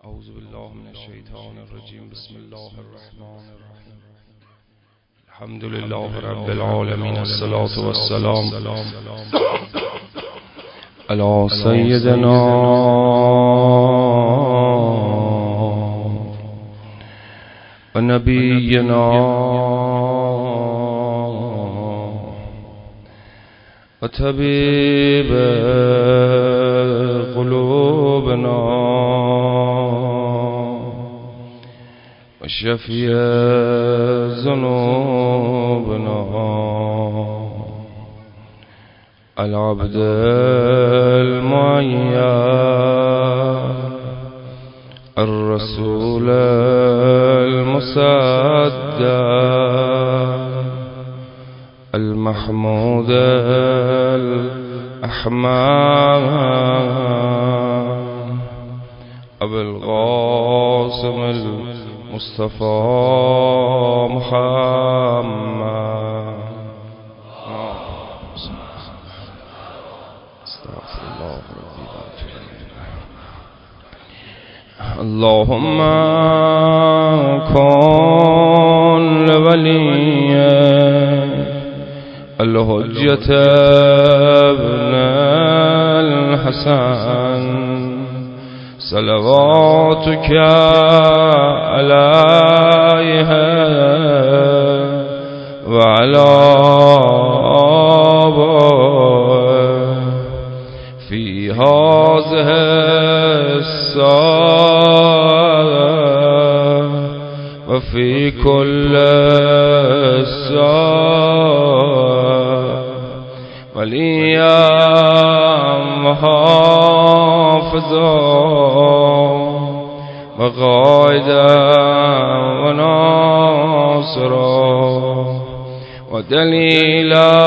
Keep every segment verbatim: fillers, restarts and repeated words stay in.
اعوذ بالله من الشیطان الرجیم. بسم الله الرحمن الرحیم. الحمد لله رب العالمین، الصلاة والسلام علی سیدنا و نبینا و طبیب قلوبنا و شفیع ذنوبنا العبد المعین الرسول المصدق المحمود الأحمد أبي القاسم المصطفى محمد. استغفر الله ربي اللهم كن لوليك الحجة ابن الحسن صلواتك عليه وعلى آبائه في هذه الساعة وفي كل ساعة وليا وحافظا وقائدا وناصرا ودليلا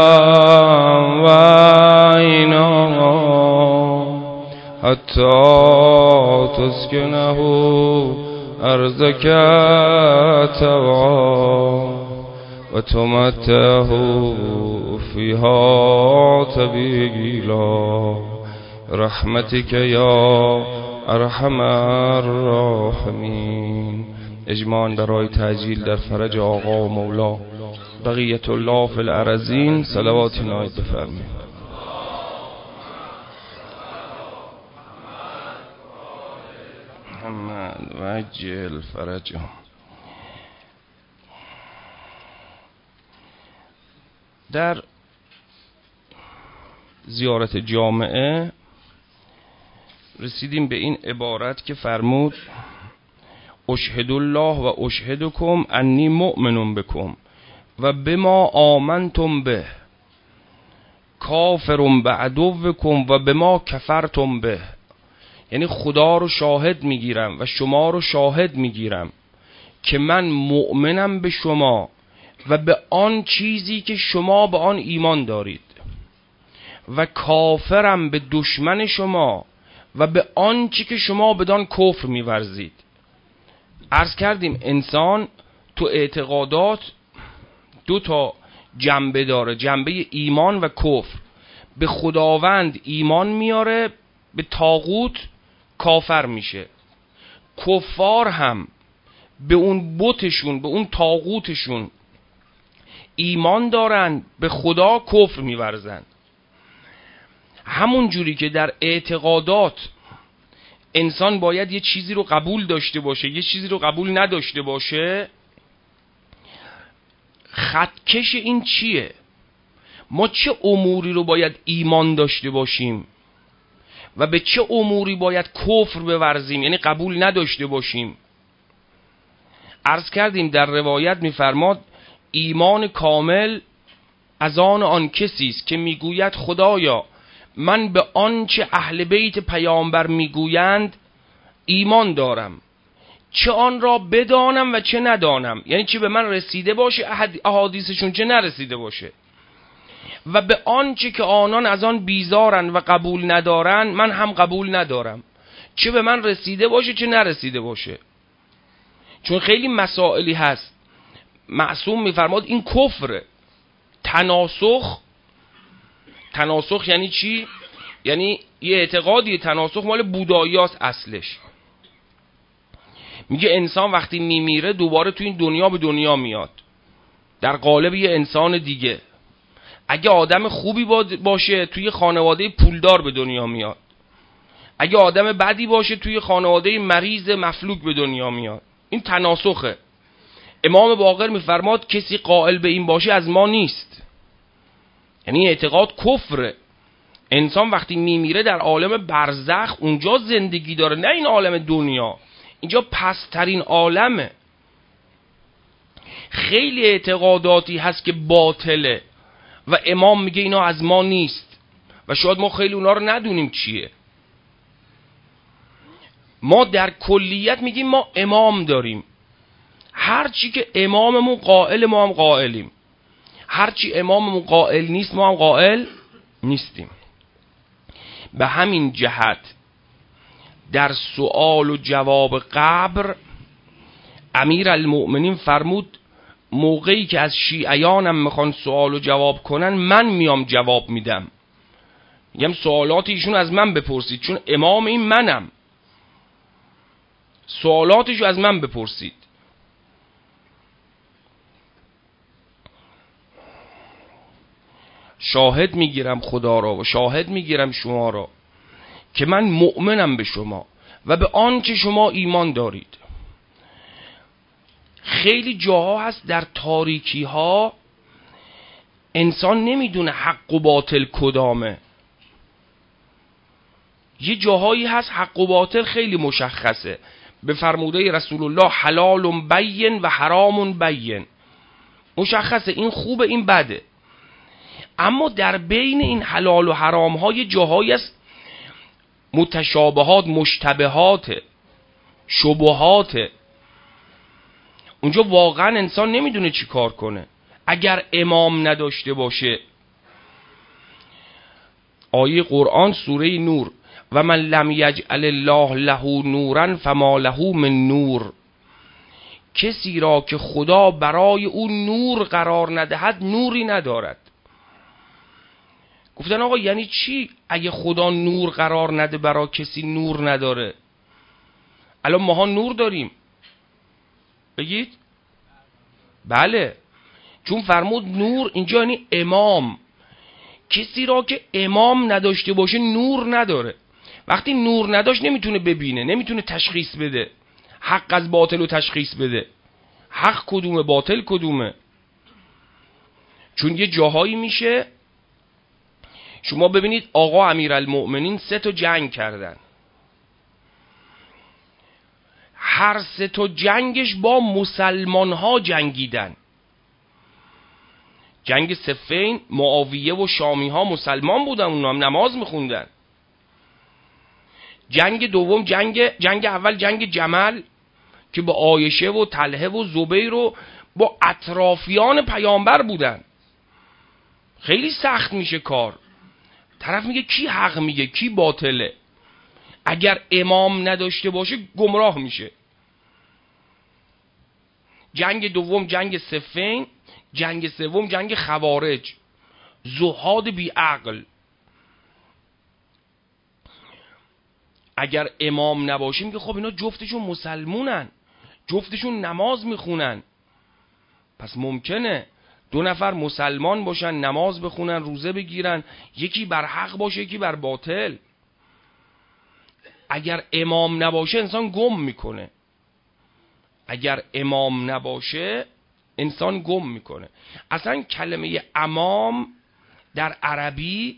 وعينا حتى تسكنه أرضك طوعا وتمتعه فيها تبيلا رحمتك يا ارحم الراحمین. اجماعاً برای تعجیل در فرج آقا و مولا بقیت الله فی الارضین صلواتی نایب بفرمایید. محمد وجل فرجهم. در زیارت جامعه رسیدیم به این عبارت که فرمود اشهد الله و اشهدکم انی مؤمن بکم و بما آمنتم به کافر بعدوکم و بما کفرتم به. یعنی خدا رو شاهد میگیرم و شما رو شاهد میگیرم که من مؤمنم به شما و به آن چیزی که شما به آن ایمان دارید و کافرم به دشمن شما و به آنچه که شما بدان کفر می‌ورزید. عرض کردیم انسان تو اعتقادات دو تا جنبه داره، جنبه ایمان و کفر. به خداوند ایمان میاره، به طاغوت کافر میشه. کفار هم به اون بتشون، به اون طاغوتشون ایمان دارن، به خدا کفر می‌ورزن. همون جوری که در اعتقادات انسان باید یه چیزی رو قبول داشته باشه، یه چیزی رو قبول نداشته باشه، خطکش این چیه؟ ما چه اموری رو باید ایمان داشته باشیم و به چه اموری باید کفر بورزیم، یعنی قبول نداشته باشیم. عرض کردیم در روایت میفرماد ایمان کامل از آن آن کسی است که میگوید خدایا من به آنچه اهل بیت پیامبر میگویند ایمان دارم، چه آن را بدانم و چه ندانم، یعنی چه به من رسیده باشه احادیثشون چه نرسیده باشه، و به آنچه که آنان از آن بیزارن و قبول ندارن من هم قبول ندارم، چه به من رسیده باشه چه نرسیده باشه. چون خیلی مسائلی هست معصوم میفرماد این کفره. تناسخ تناسخ یعنی چی؟ یعنی یه اعتقادی تناسخ مال بوداییاست اصلش. میگه انسان وقتی میمیره دوباره تو این دنیا به دنیا میاد در قالب یه انسان دیگه. اگه آدم خوبی باشه توی خانواده پولدار به دنیا میاد، اگه آدم بدی باشه توی خانواده مریض مفلوک به دنیا میاد. این تناسخه. امام باقر میفرماد کسی قائل به این باشه از ما نیست، یعنی اعتقاد کفره. انسان وقتی میمیره در عالم برزخ اونجا زندگی داره، نه این عالم دنیا. اینجا پسترین عالمه. خیلی اعتقاداتی هست که باطله و امام میگه اینا از ما نیست و شاید ما خیلی اونا رو ندونیم چیه. ما در کلیت میگیم ما امام داریم، هرچی که اماممون قائل ما هم قائلیم، هرچی اماممون قائل نیست ما هم قائل نیستیم. به همین جهت در سوال و جواب قبر امیر المؤمنین فرمود موقعی که از شیعیانم میخوان سوال و جواب کنن من میام جواب میدم. میگم سوالات ایشون از من بپرسید چون امام این منم، سوالاتشو از من بپرسید. شاهد میگیرم خدا را و شاهد میگیرم شما را که من مؤمنم به شما و به آنچه شما ایمان دارید. خیلی جاها هست در تاریکی ها انسان نمیدونه حق و باطل کدامه. یه جاهایی هست حق و باطل خیلی مشخصه، به فرموده رسول الله حلال بین و حرام بین، مشخصه این خوبه این بده. اما در بین این حلال و حرام ها یه جاهایی هست متشابهات، مشتبهات، شبهات. اونجا واقعا انسان نمیدونه چی کار کنه. اگر امام نداشته باشه، آیه قرآن سوره نور و من لم یجعل الله له نورا فما له من نور، کسی را که خدا برای او نور قرار ندهد نوری ندارد. گفتن آقا یعنی چی اگه خدا نور قرار نده برای کسی نور نداره؟ الان ماها نور داریم بگید؟ بله، چون فرمود نور اینجا یعنی امام. کسی را که امام نداشته باشه نور نداره. وقتی نور نداشت نمیتونه ببینه، نمیتونه تشخیص بده، حق از باطل رو تشخیص بده، حق کدومه باطل کدومه. چون یه جاهایی میشه شما ببینید آقا امیرالمؤمنین سه تا جنگ کردن، هر سه تا جنگش با مسلمان ها جنگیدن. جنگ صفین معاویه و شامی ها مسلمان بودن، اونا هم نماز میخوندن. جنگ دوم جنگ جنگ اول جنگ جمل که با عایشه و طلحه و زبیر و با اطرافیان پیامبر بودن. خیلی سخت میشه کار. طرف میگه کی حق میگه کی باطله. اگر امام نداشته باشه گمراه میشه. جنگ دوم جنگ صفین، جنگ سوم جنگ خوارج، زهاد بی عقل. اگر امام نباشه میگه خب اینا جفتشون مسلمونن، جفتشون نماز میخونن، پس ممکنه دو نفر مسلمان باشن، نماز بخونن، روزه بگیرن، یکی بر حق باشه یکی بر باطل. اگر امام نباشه انسان گم میکنه. اگر امام نباشه انسان گم میکنه. اصلا کلمه امام در عربی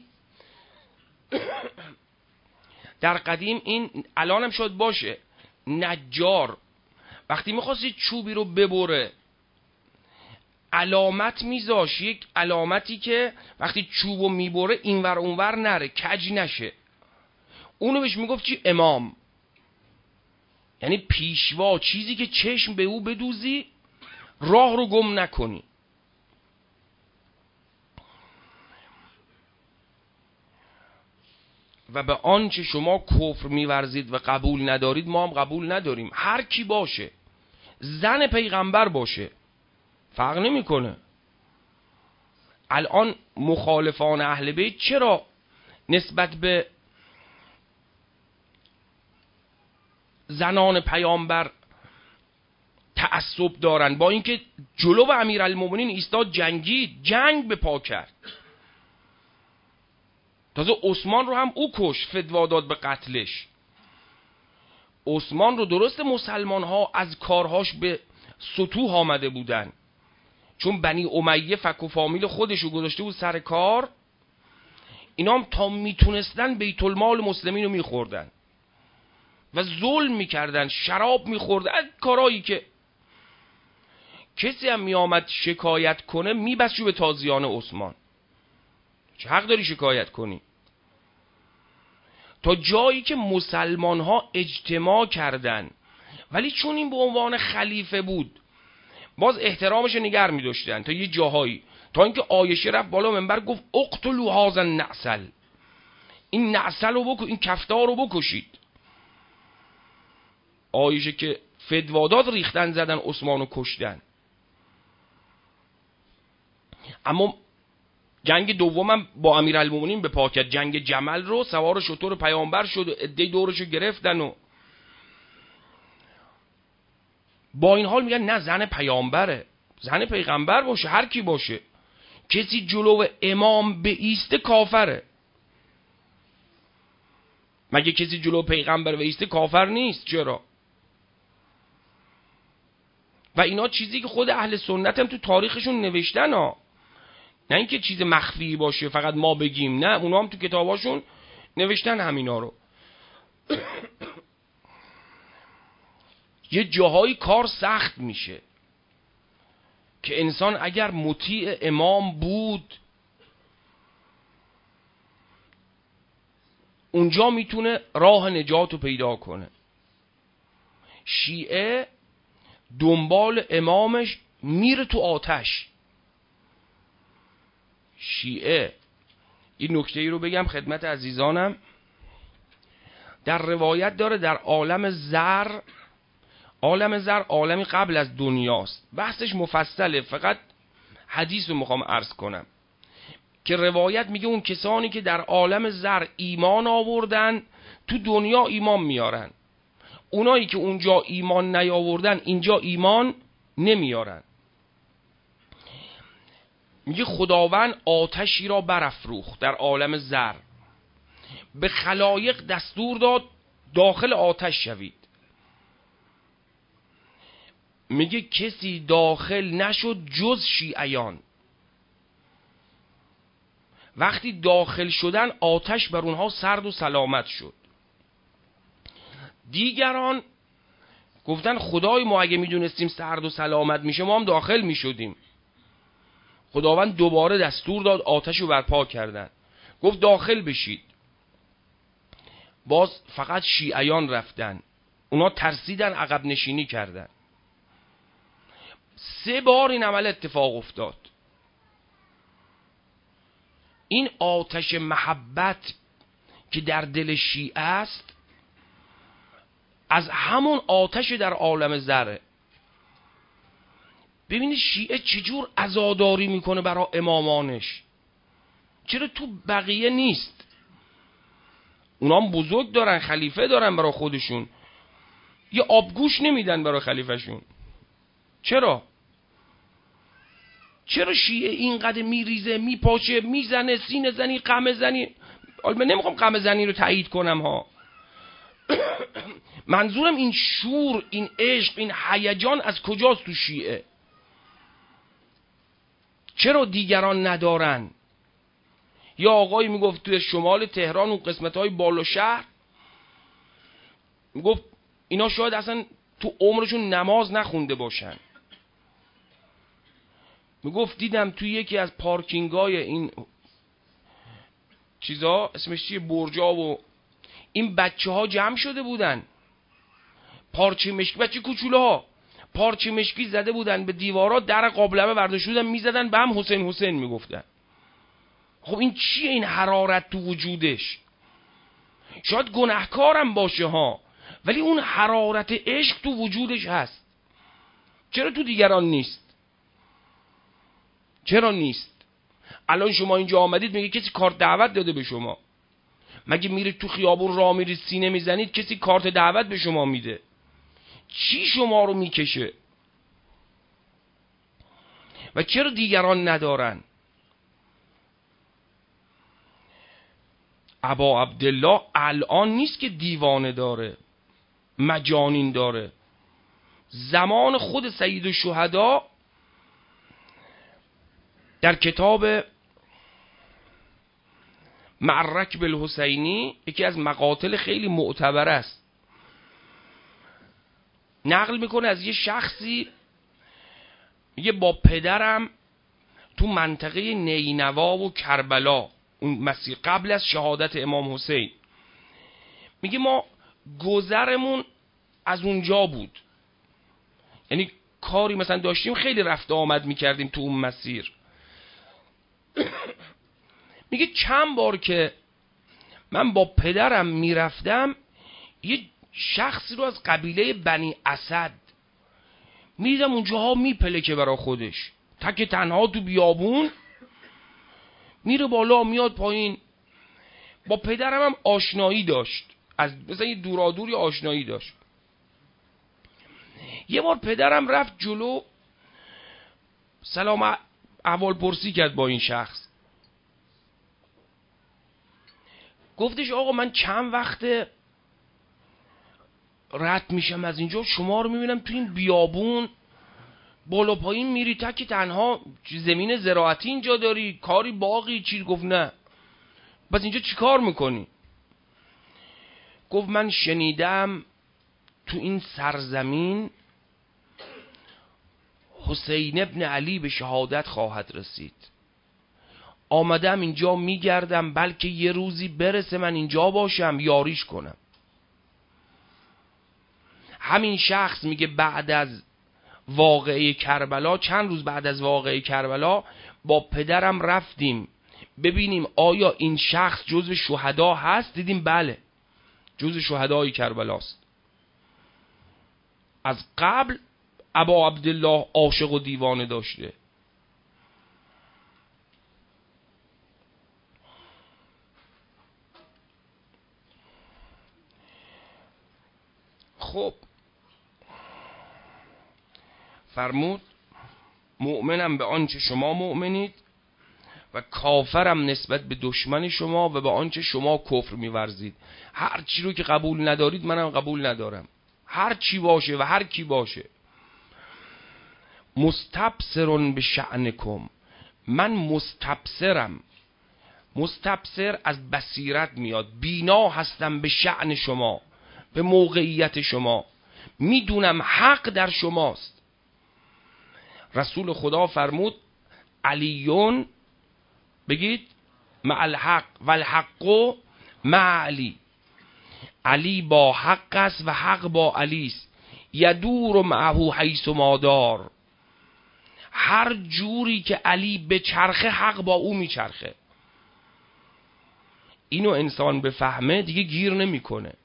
در قدیم این الانم شاید باشه، نجار وقتی میخواست چوبی رو ببره علامت میذاش، یک علامتی که وقتی چوبو میبره اینور اونور نره، کج نشه. اونو بهش میگفت چی؟ امام. یعنی پیشوا، چیزی که چشم به او بدوزی راه رو گم نکنی. و به آنچه شما کفر میورزید و قبول ندارید ما هم قبول نداریم. هر کی باشه، زن پیغمبر باشه، فرق نمیکنه. الان مخالفان اهل بیت چرا نسبت به زنان پیامبر تعصب دارن، با اینکه جلو امیرالمومنین ایستاد جنگید، جنگ به پا کرد. تازه عثمان رو هم او کش، فتوا داد به قتلش. عثمان رو درست مسلمان ها از کارهاش به سطوح آمده بودن، چون بنی امیه فک و فامیل خودش رو گذاشته بود سر کار، اینا هم تا میتونستن بیت المال مسلمین رو میخوردن و ظلم میکردن، شراب میخوردن، کارهایی که کسی هم میآمد شکایت کنه میبست به تازیان عثمان. چه حق داری شکایت کنی؟ تا جایی که مسلمان ها اجتماع کردن، ولی چون این به عنوان خلیفه بود باز احترامش نگر می داشتن تا یه جاهایی، تا اینکه عایشه رفت بالا منبر گفت اقتلوا هذا النعسل، این نعسل رو بکن، این کفتار رو بکشید. عایشه که فدواداد ریختن زدن عثمان رو کشتن. اما جنگ دومم با امیرالمومنین به پا کرد، جنگ جمل رو سوار شتر پیامبر شد و عده دورش رو گرفتن و با این حال میگن نه زن پیامبره، زن پیغمبر باشه هر کی باشه، کسی جلو امام به ایسته کافره. مگه کسی جلو پیغمبر به ایسته کافر نیست؟ چرا؟ و اینا چیزی که خود اهل سنت هم تو تاریخشون نوشتن ها، نه اینکه چیز مخفی باشه فقط ما بگیم، نه اونا هم تو کتاباشون نوشتن همینا رو. یه جاهایی کار سخت میشه که انسان اگر مطیع امام بود اونجا میتونه راه نجات رو پیدا کنه. شیعه دنبال امامش میره تو آتش. شیعه، این نکته ای رو بگم خدمت عزیزانم، در روایت داره در عالم زر، عالم زر عالمی قبل از دنیاست، بحثش مفصله، فقط حدیث رو میخوام عرض کنم که روایت میگه اون کسانی که در عالم زر ایمان آوردن تو دنیا ایمان میارن، اونایی که اونجا ایمان نیاوردن اینجا ایمان نمیارن. میگه خداوند آتشی را برافروخت در عالم زر، به خلایق دستور داد داخل آتش شوید. میگه کسی داخل نشد جز شیعیان. وقتی داخل شدن آتش بر اونها سرد و سلامت شد. دیگران گفتن خدای ما اگه میدونستیم سرد و سلامت میشه ما هم داخل میشدیم. خداوند دوباره دستور داد آتش رو برپا کردن، گفت داخل بشید. باز فقط شیعیان رفتن، اونا ترسیدن عقب نشینی کردن. سه بار این عمل اتفاق افتاد. این آتش محبت که در دل شیعه است از همون آتش در عالم ذره. ببینید شیعه چجور عزاداری میکنه برای امامانش، چرا تو بقیه نیست؟ اونا هم بزرگ دارن، خلیفه دارن برای خودشون، یه آبگوش نمیدن برای خلیفهشون. چرا؟ چرا شیعه اینقدر میریزه، میپاشه، میزنه، سینه زنی، قمه زنی؟ من نمیخوام قمه زنی رو تایید کنم ها، منظورم این شور، این عشق، این هیجان از کجاست تو شیعه؟ چرا دیگران ندارن؟ یا آقایی میگفت توی شمال تهران و قسمت‌های بالا شهر، میگفت اینا شاید اصلا تو عمرشون نماز نخونده باشن. میگفت دیدم توی یکی از پارکینگای این چیزا، اسمش چیه، برجا، و این بچه ها جمع شده بودن، پارچه مشکی، بچه کوچوله ها پارچه مشکی زده بودن به دیوارا، در قابلمه برداشته بودن میزدن به هم حسین حسین میگفتن. خب این چیه این حرارت تو وجودش؟ شاید گناهکارم باشه ها، ولی اون حرارت عشق تو وجودش هست. چرا تو دیگران نیست؟ چرا نیست؟ الان شما اینجا آمدید میگه کسی کارت دعوت داده به شما؟ مگه میرید تو خیابون راه میرید سینه میزنید کسی کارت دعوت به شما میده؟ چی شما رو میکشه؟ و چرا دیگران ندارن؟ ابا عبدالله الان نیست که دیوانه داره، مجانین داره. زمان خود سید الشهدا در کتاب معرک بالحسینی، یکی از مقاتل خیلی معتبر است، نقل میکنه از یه شخصی، میگه با پدرم تو منطقه نینوا و کربلا، اون مسیر قبل از شهادت امام حسین، میگه ما گذرمون از اونجا بود، یعنی کاری مثلا داشتیم خیلی رفت آمد میکردیم تو اون مسیر. میگه چند بار که من با پدرم میرفتم، یه شخصی رو از قبیله بنی اسد میدیدم اونجاها میپلکه برا خودش، تک تنها تو بیابون میره بالا میاد پایین. با پدرم هم آشنایی داشت، از مثلا یه دورادوری آشنایی داشت. یه بار پدرم رفت جلو، سلام احوال پرسی کرد با این شخص، گفتش آقا من چند وقته رد میشم از اینجا، شما رو میبینم تو این بیابون بالا پایین میری تکی تنها، زمین زراعتی اینجا داری، کاری باقی چی؟ گفت نه. بس اینجا چی کار میکنی؟ گفت من شنیدم تو این سرزمین حسین ابن علی به شهادت خواهد رسید، آمدم اینجا میگردم بلکه یه روزی برسه من اینجا باشم یاریش کنم. همین شخص میگه بعد از واقعه کربلا، چند روز بعد از واقعه کربلا، با پدرم رفتیم ببینیم آیا این شخص جزو شهدا هست. دیدیم بله، جزو شهدای کربلاست. از قبل ابا عبدالله عاشق و دیوانه داشته. خب فرمود مؤمنم به آنچه شما مؤمنید و کافرم نسبت به دشمن شما و به آنچه شما کفر می‌ورزید. هر چی رو که قبول ندارید منم قبول ندارم، هر چی باشه و هر کی باشه. مستبصرون به شأنکم، من مستبصرم. مستبصر از بصیرت میاد، بینا هستم به شأن شما، به موقعیت شما، میدونم حق در شماست. رسول خدا فرمود علیون، بگید مع الحق و الحق مع علی، علی با حق است و حق با علی است. یدور معه حیث ما دار، هر جوری که علی به چرخه حق با او میچرخه. اینو انسان بفهمه دیگه گیر نمیکنه.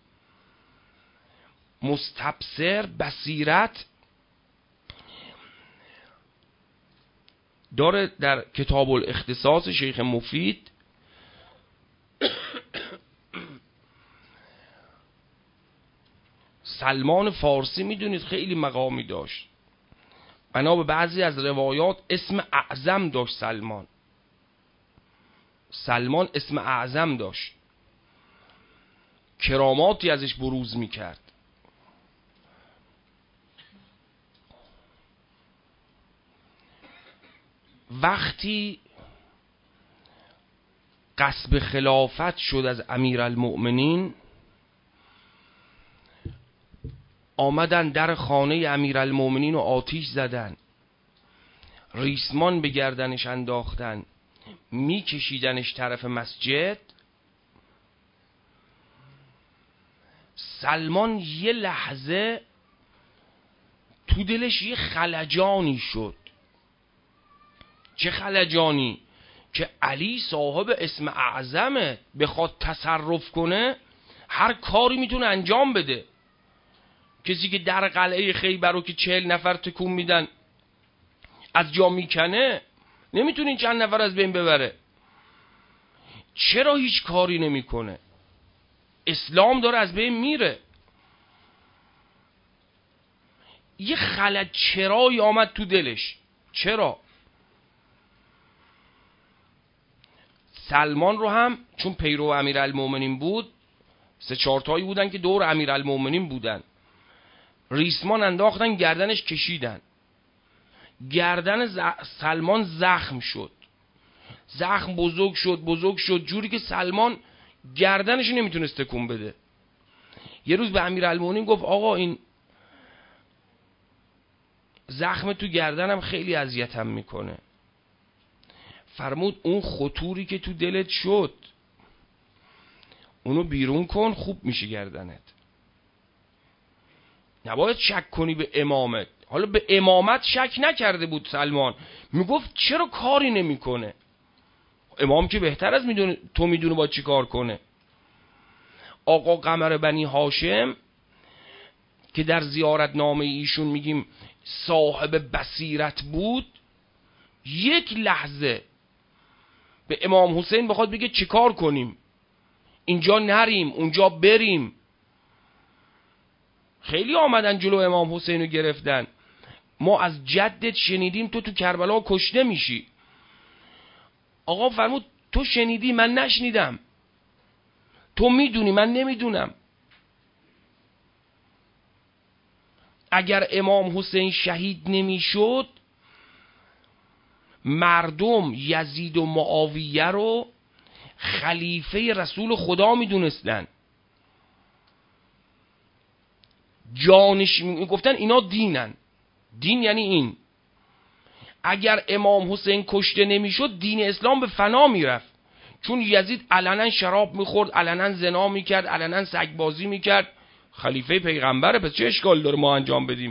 مستبصر، بصیرت داره. در کتاب الاختصاص شیخ مفید سلمان فارسی میدونید خیلی مقامی داشت، بنا به بعضی از روایات اسم اعظم داشت. سلمان سلمان اسم اعظم داشت، کراماتی ازش بروز میکرد. وقتی غصب خلافت شد از امیرالمؤمنین، آمدن در خانه امیرالمؤمنین و آتیش زدن، ریسمان به گردنش انداختن، میکشیدنش طرف مسجد. سلمان یه لحظه تو دلش یه خلجانی شد. چه خلجانی؟ که علی صاحب اسم اعظمه، بخواد تصرف کنه هر کاری میتونه انجام بده. کسی که در قلعه خیبر رو که چهل نفر تکون میدن از جا میکنه، نمیتونه این چند نفر از بین ببره. چرا هیچ کاری نمیکنه؟ اسلام داره از بین میره. یه خلج چرایی آمد تو دلش. چرا؟ سلمان رو هم چون پیرو امیرالمومنین بود، سه چهار تایی بودن که دور امیرالمومنین بودن، ریسمان انداختن گردنش کشیدن، گردن ز... سلمان زخم شد، زخم بزرگ شد بزرگ شد جوری که سلمان گردنش نمیتونست تکون بده. یه روز به امیرالمومنین گفت آقا این زخم تو گردنم خیلی اذیتم میکنه. فرمود اون خطوری که تو دلت شد اونو بیرون کن، خوب میشه گردنت. نباید شک کنی به امامت. حالا به امامت شک نکرده بود سلمان، میگفت چرا کاری نمیکنه؟ امام که بهتر از میدونه تو میدونه با چی کار کنه. آقا قمر بنی هاشم که در زیارت نامه ایشون میگیم صاحب بصیرت بود، یک لحظه به امام حسین بخواد بگه چی کار کنیم، اینجا نریم اونجا بریم. خیلی آمدن جلو امام حسین رو گرفتن، ما از جدت شنیدیم تو تو کربلا کشته میشی. آقا فرمود تو شنیدی من نشنیدم، تو میدونی من نمیدونم. اگر امام حسین شهید نمیشد مردم یزید و معاویه رو خلیفه رسول خدا میدونستن، جانش میگفتن اینا دینن. دین یعنی این. اگر امام حسین کشته نمیشد دین اسلام به فنا میرفت، چون یزید علنا شراب میخورد، علنا زنا میکرد، علنا سگبازی میکرد. خلیفه پیغمبره، پس چه اشکال داره ما انجام بدیم؟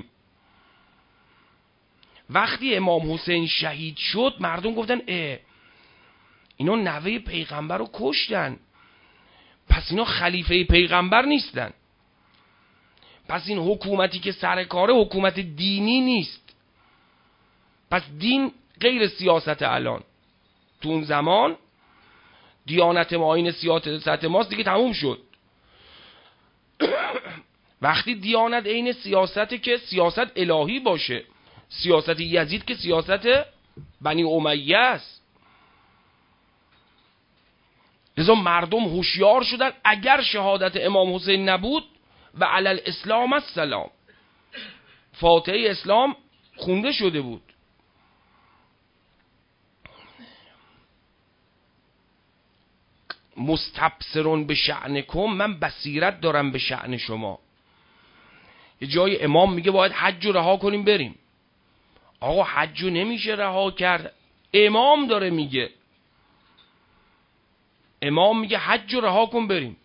وقتی امام حسین شهید شد مردم گفتن اه اینا نوه پیغمبر رو کشتن، پس اینا خلیفه پیغمبر نیستن، پس این حکومتی که سر کاره حکومت دینی نیست. پس دین غیر سیاست. الان تو اون زمان دیانت ما این سیاست ماست دیگه، تموم شد. وقتی دیانت عین سیاسته که سیاست الهی باشه، سیاست یزید که سیاست بنی امیه است. لذا مردم هوشیار شدن اگر شهادت امام حسین نبود و علی الاسلام السلام، فاتحه اسلام خونده شده بود. مستبصرون به شأنکم، من بصیرت دارم به شأن شما. یه جای امام میگه باید حج رو رها کنیم بریم. آقا حج رو نمیشه رها کرد، امام داره میگه، امام میگه حج رو رها کن بریم.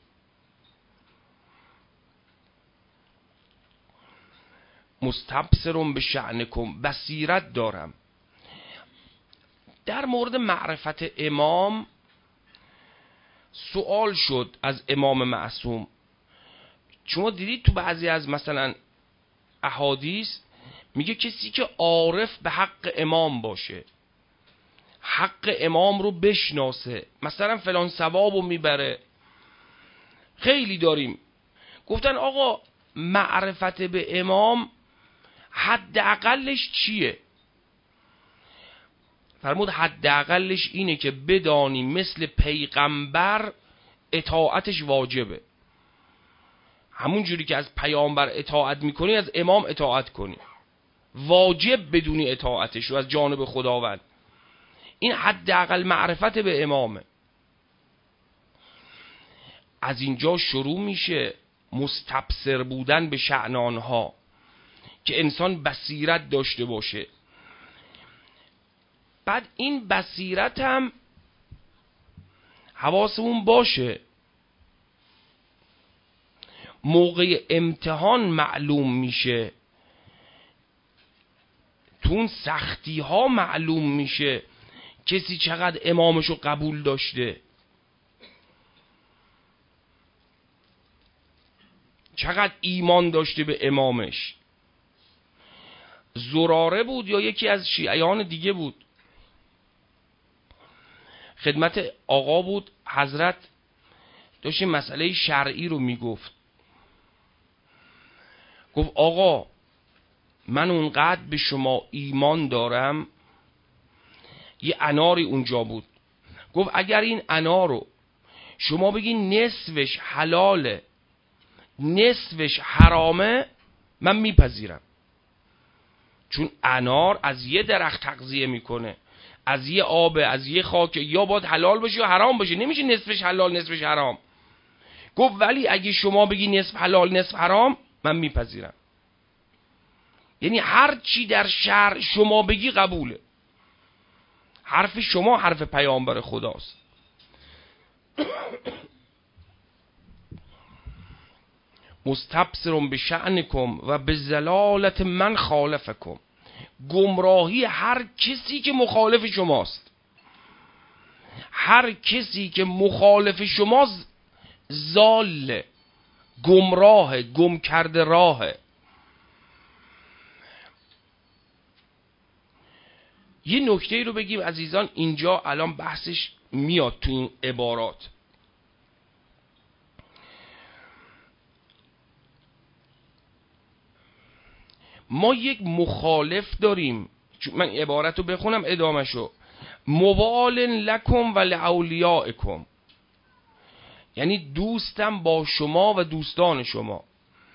مستبصرون به شأنکم، بصیرت دارم. در مورد معرفت امام سوال شد از امام معصوم. شما دیدید تو بعضی از مثلا احادیث میگه کسی که عارف به حق امام باشه، حق امام رو بشناسه، مثلا فلان ثوابو میبره. خیلی داریم. گفتن آقا معرفت به امام حداقلش چیه؟ فرمود حداقلش اینه که بدانی مثل پیغمبر اطاعتش واجبه. همون جوری که از پیامبر اطاعت میکنی از امام اطاعت کنی، واجب بدونی اطاعتش رو از جانب خداوند. این حداقل معرفت به امامه. از اینجا شروع میشه مستبصر بودن به شأن آنها، که انسان بصیرت داشته باشه. بعد این بصیرت هم حواسمون باشه موقع امتحان معلوم میشه، تو اون سختی ها معلوم میشه کسی چقدر امامشو قبول داشته، چقدر ایمان داشته به امامش. زراره بود یا یکی از شیعیان دیگه بود، خدمت آقا بود، حضرت داشت مسئله شرعی رو میگفت. گفت آقا من اونقدر به شما ایمان دارم یه اناری اونجا بود. گفت اگر این انار رو شما بگین نصفش حلاله نصفش حرامه من میپذیرم، چون انار از یه درخت تغذیه میکنه، از یه آب، از یه خاک، یا باید حلال باشه یا حرام باشه، نمیشه نصفش حلال نصفش حرام. گفت ولی اگه شما بگی نصف حلال نصف حرام من میپذیرم. یعنی هر چی در شرع شما بگی قبوله. حرف شما حرف پیامبر خداست. مستبصرون بشأنکم و به ضلالت من خالفکم. گمراهی هر کسی که مخالف شماست، هر کسی که مخالف شماست ضال، گمراه، گم کرده راهه. یه نکته رو بگیم عزیزان، اینجا الان بحثش میاد تو این عبارات. ما یک مخالف داریم، من عبارت رو بخونم ادامهشو. موال لکم و لأولیائکم، یعنی دوستم با شما و دوستان شما.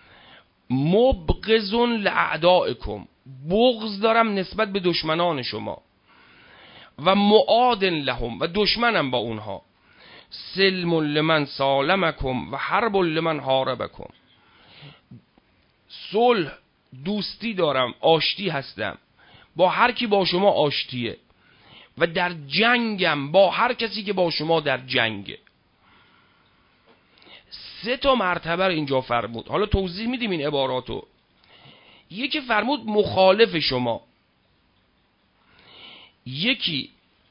مبغض لاعدائکم، بغض دارم نسبت به دشمنان شما. و معاد لهم، و دشمنم با اونها. سلم لمن سالمکم و حرب لمن حاربکم. صلح، دوستی دارم، آشتی هستم با هر کی با شما آشتیه، و در جنگم با هر کسی که با شما در جنگه. سه تا مرتبه رو اینجا فرمود. حالا توضیح میدیم این عباراتو. یکی فرمود مخالف شما، یکی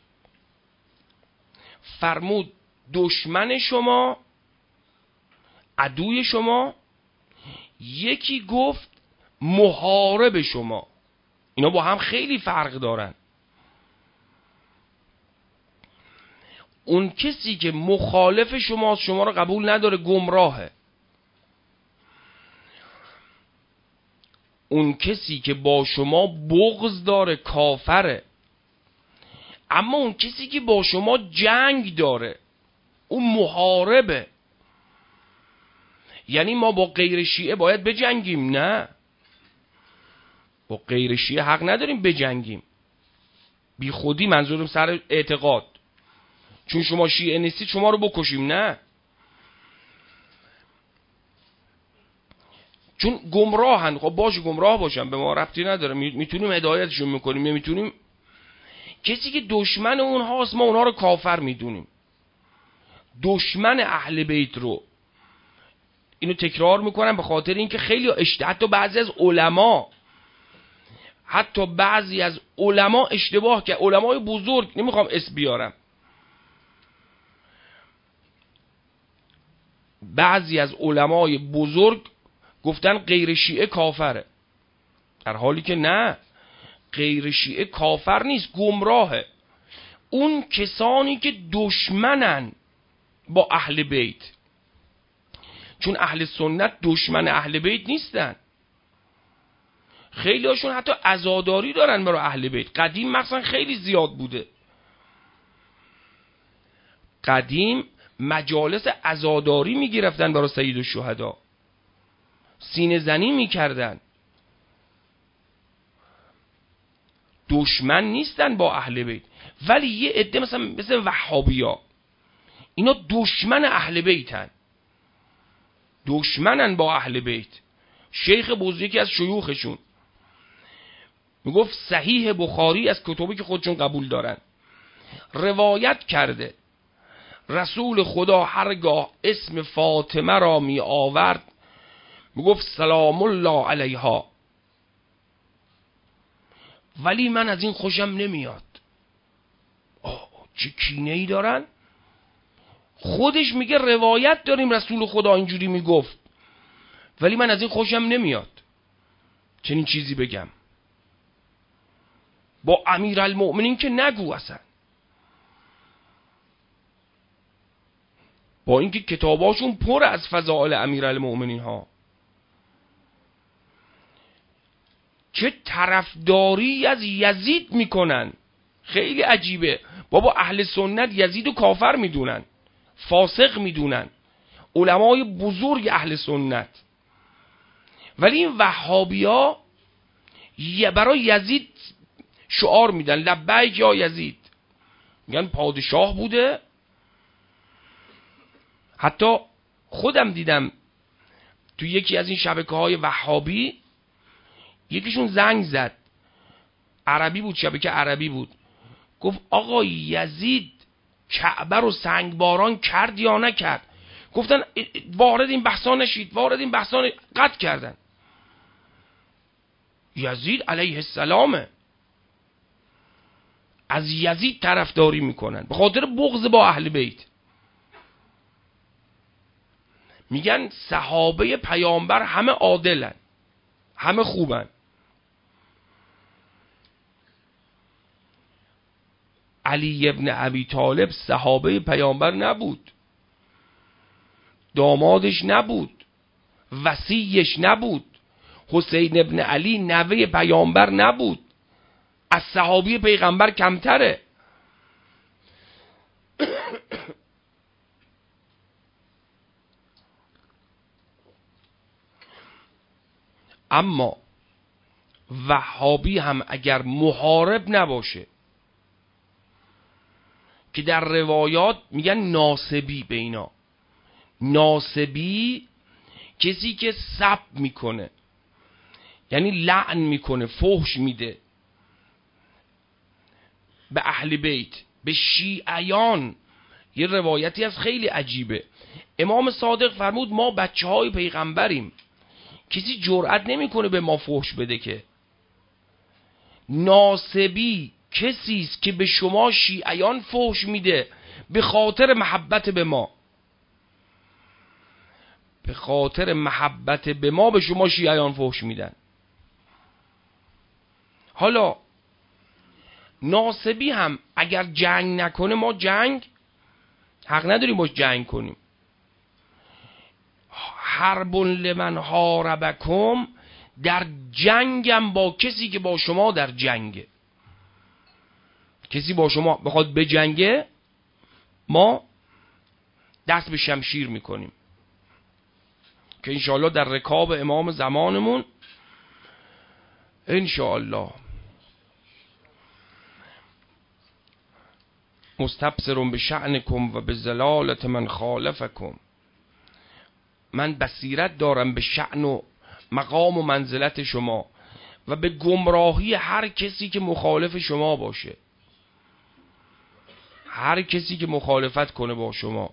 فرمود دشمن شما، عدوی شما، یکی گفت محارب شما. اینا با هم خیلی فرق دارن. اون کسی که مخالف شماست، شما رو قبول نداره، گمراهه. اون کسی که با شما بغض داره، کافره. اما اون کسی که با شما جنگ داره، اون محاربه. یعنی ما با غیر شیعه باید بجنگیم؟ نه، با غیر شیعه حق نداریم بجنگیم. بی خودی منظورم سر اعتقاد، چون شما شیعه نیستید شما رو بکشیم؟ نه، چون گمراهن. خب باشه گمراه باشن، به ما ربطی نداره، میتونیم هدایتشون میکنیم، نمیتونیم. کسی که دشمن اونهاست ما اونها رو کافر میدونیم. دشمن اهل بیت رو، اینو تکرار میکنم به خاطر اینکه خیلی اشتباه، حتی بعضی از علما حتی بعضی از علما اشتباه که علمای بزرگ، نمیخوام اسم بیارم، بعضی از علمای بزرگ گفتن غیر شیعه کافره، در حالی که نه، غیر شیعه کافر نیست، گمراهه. اون کسانی که دشمنن با اهل بیت، چون اهل سنت دشمن اهل بیت نیستن. خیلی هاشون حتی عزاداری دارن برای اهل بیت. قدیم مثلا خیلی زیاد بوده، قدیم مجالس عزاداری میگرفتن برای سید الشهدا، سینه زنی میکردن. دشمن نیستن با اهل بیت. ولی یه عده مثلا مثل وهابیا، اینا دشمن اهل بیتن، دشمنن با اهل بیت. شیخ بزرگی از شیوخشون میگفت صحیح بخاری از کتبی که خودشون قبول دارن روایت کرده رسول خدا هرگاه اسم فاطمه را می آورد میگفت سلام الله علیها، ولی من از این خوشم نمیاد. آه چه کینه ای دارن. خودش میگه روایت داریم رسول خدا اینجوری میگفت، ولی من از این خوشم نمیاد چنین چیزی بگم. با امیرالمؤمنین که نگو اصلا، با اینکه کتاباشون پر از فضائل امیرالمؤمنین ها. چه طرفداری از یزید میکنن، خیلی عجیبه. بابا اهل سنت یزید و کافر میدونن، فاسق میدونن، علمای بزرگ اهل سنت، ولی این وهابیا برای یزید شعار میدن لبیک یا یزید، میگن پادشاه بوده. حتی خودم دیدم تو یکی از این شبکه‌های وهابی یکیشون زنگ زد، عربی بود، شبکه عربی بود، گفت آقا یزید کعبه رو سنگباران کرد یا نکرد؟ گفتن وارد این بحثا نشید، وارد این بحثا نشید. قطع کردن. یزید علیه السلامه، از یزید طرفداری میکنن به خاطر بغض با اهل بیت. میگن صحابه پیامبر همه عادلن، همه خوبن. علی ابن ابی طالب صحابه پیامبر نبود، دامادش نبود، وصیش نبود. حسین ابن علی نوه پیامبر نبود، از صحابی پیغمبر کمتره. اما وهابی هم اگر محارب نباشه، که در روایات میگن ناصبی، به اینا ناصبی کسی که سب میکنه، یعنی لعن میکنه، فحش میده به اهل بیت، به شیعیان. یه روایتی از خیلی عجیبه، امام صادق فرمود ما بچه های پیغمبریم، کسی جرأت نمیکنه به ما فحش بده. که ناصبی کسی است که به شما شیعیان فحش میده به خاطر محبت به ما، به خاطر محبت به ما به شما شیعیان فحش میدن. حالا ناصبی هم اگر جنگ نکنه، ما جنگ حق نداریم باش جنگ کنیم. حرب لمن حاربکم، در جنگم با کسی که با شما در جنگه. کسی با شما بخواد به جنگه، ما دست به شمشیر میکنیم، که انشاءالله در رکاب امام زمانمون انشاءالله مستبصر به شأنکم و به ضلالت من خالفکم. من بصیرت دارم به شأن و مقام و منزلت شما و به گمراهی هر کسی که مخالف شما باشه، هر کسی که مخالفت کنه با شما.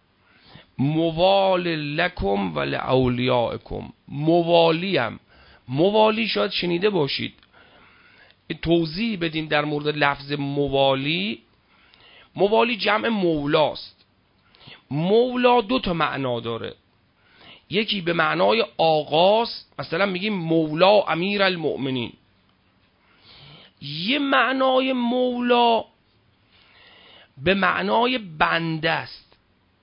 موال لکم و لاولیائکم، موالیم. موالی شاید شنیده باشید، توضیح بدیم در مورد لفظ موالی. موالی جمع مولاست. مولا دو تا معنا داره، یکی به معنای آغاز، مثلا میگیم مولا امیر المؤمنین. یه معنای مولا به معنای بنده است،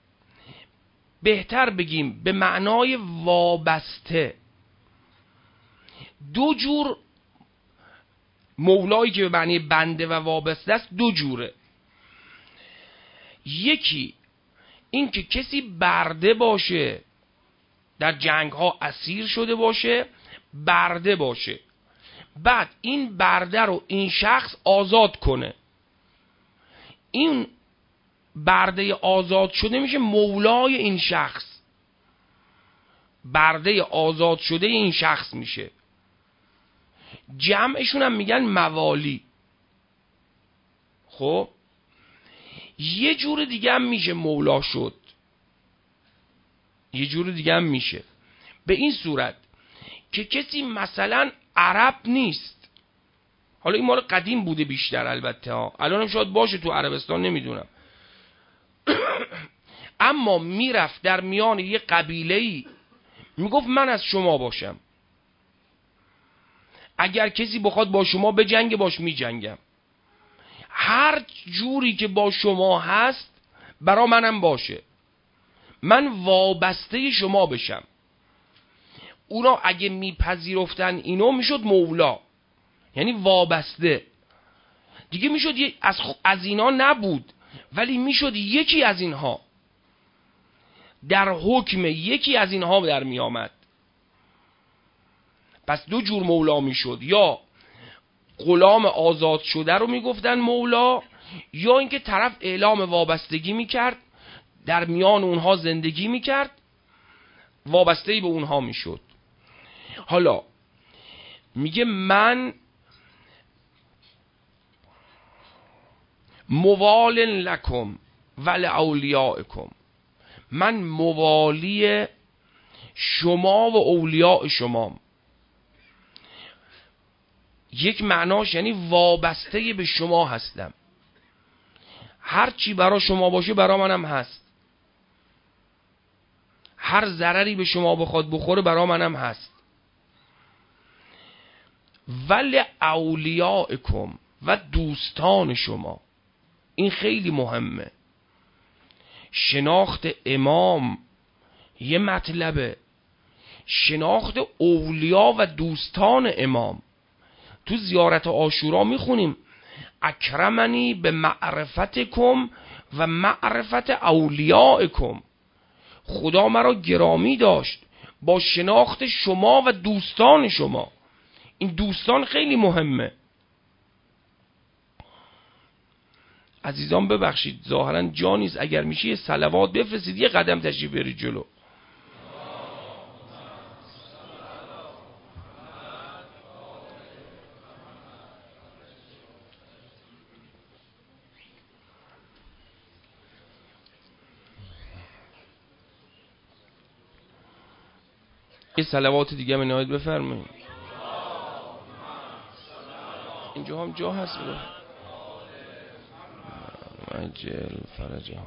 بهتر بگیم به معنای وابسته. دو جور مولایی که به معنی بنده و وابسته است دو جوره. یکی این که کسی برده باشه، در جنگ ها اسیر شده باشه، برده باشه، بعد این برده رو این شخص آزاد کنه. این برده آزاد شده میشه مولای این شخص، برده آزاد شده این شخص میشه. جمعشون هم میگن موالی. خب یه جور دیگه هم میشه مولا شد، یه جور دیگه هم میشه به این صورت که کسی مثلا عرب نیست، حالا این مال قدیم بوده بیشتر البته ها، الان هم شاید باشه تو عربستان نمیدونم، اما میرفت در میان یه قبیله‌ای میگفت من از شما باشم، اگر کسی بخواد با شما به جنگ باش می جنگم، هر جوری که با شما هست برا منم باشه، من وابسته شما بشم. اونا اگه میپذیرفتن اینو میشد مولا، یعنی وابسته. دیگه میشد از, از اینا نبود، ولی میشد یکی از اینها، در حکم یکی از اینها در میآمد. پس دو جور مولا میشد، یا غلام آزاد شده رو میگفتن مولا، یا اینکه طرف اعلام وابستگی میکرد، در میان اونها زندگی میکرد، وابسته‌ای به اونها میشد. حالا میگه من موال لکم ولأولیائکم، من موالی شما و اولیاء شما. یک معناش یعنی وابسته به شما هستم، هر چی برا شما باشه برا منم هست، هر ضرری به شما بخواد بخوره برا منم هست. ولی اولیائکم، و دوستان شما. این خیلی مهمه. شناخت امام یه مطلبه، شناخت اولیا و دوستان امام. تو زیارت عاشورا میخونیم اکرمنی به معرفتکم و معرفت اولیائکم، خدا مرا گرامی داشت با شناخت شما و دوستان شما. این دوستان خیلی مهمه. عزیزان ببخشید ظاهرا جا نیست، اگر میشه یه صلوات بفرستید یه قدم تشریف برید جلو. یه صلوات دیگه من نهایت بفرمایید. اینجا هم جا هست بره. عجل فرجهم.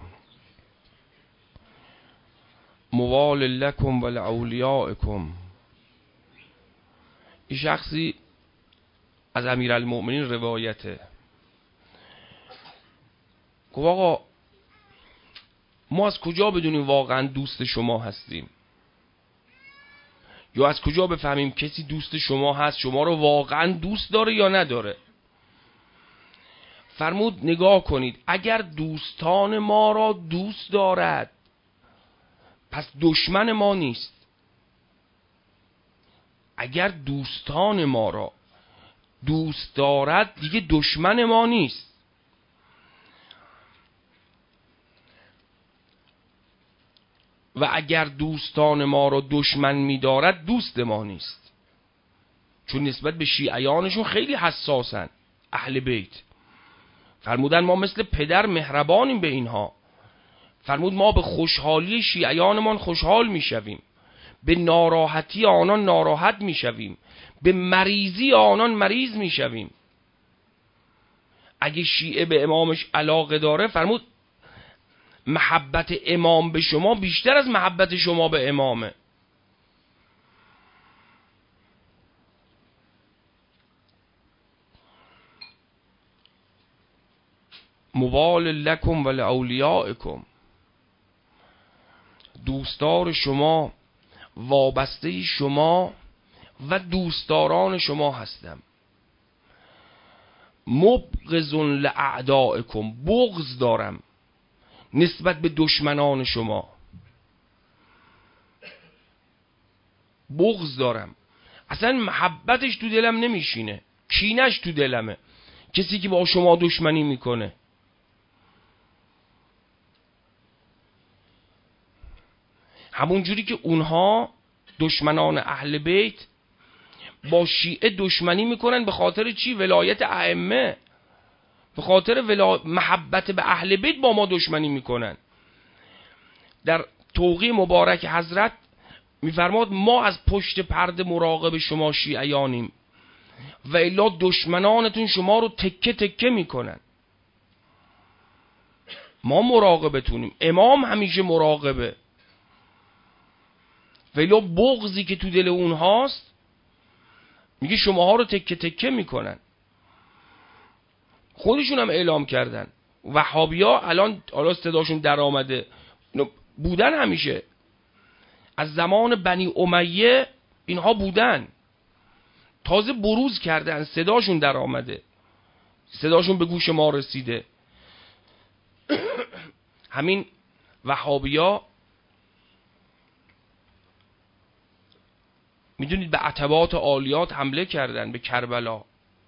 موال لکم و لأولیائکم. این شخصی از امیرالمؤمنین روایته، گفت آقا ما از کجا بدونیم واقعا دوست شما هستیم، یا از کجا بفهمیم کسی دوست شما هست، شما رو واقعا دوست داره یا نداره؟ فرمود نگاه کنید، اگر دوستان ما را دوست دارد پس دشمن ما نیست. اگر دوستان ما را دوست دارد دیگه دشمن ما نیست. و اگر دوستان ما را دشمن می‌دارد دوست ما نیست، چون نسبت به شیعیانشون خیلی حساسن اهل بیت. فرمودن ما مثل پدر مهربانیم به اینها. فرمود ما به خوشحالی شیعیانمان خوشحال میشویم، به ناراحتی آنان ناراحت میشویم، به مریضی آنان مریض میشویم. اگه شیعه به امامش علاقه داره، فرمود محبت امام به شما بیشتر از محبت شما به امامه. موال لکم و لأولیائکم، دوستدار شما، وابسته شما و دوستداران شما هستم. مبغض لاعدائکم، بغض دارم نسبت به دشمنان شما، بغض دارم، اصلا محبتش تو دلم نمیشینه، کینش تو دلمه. کسی که با شما دشمنی میکنه، همون جوری که اونها دشمنان اهل بیت با شیعه دشمنی میکنن به خاطر چی؟ ولایت ائمه، به خاطر ولا... محبت به اهل بیت با ما دشمنی میکنن. در توقیع مبارک حضرت میفرماد ما از پشت پرده مراقب شما شیعیانیم و الا دشمنانتون شما رو تکه تکه میکنن. ما مراقبتونیم، امام همیشه مراقبه، ولی بغضی که تو دل اونهاست میگه شماها رو تکه تکه میکنن. خودشون هم اعلام کردن وهابیا الان حالا صداشون در آمده، بودن همیشه از زمان بنی امیه اینها بودن، تازه بروز کردن صداشون در آمده صداشون به گوش ما رسیده. همین وهابیا میدونید به عتبات عالیات حمله کردن، به کربلا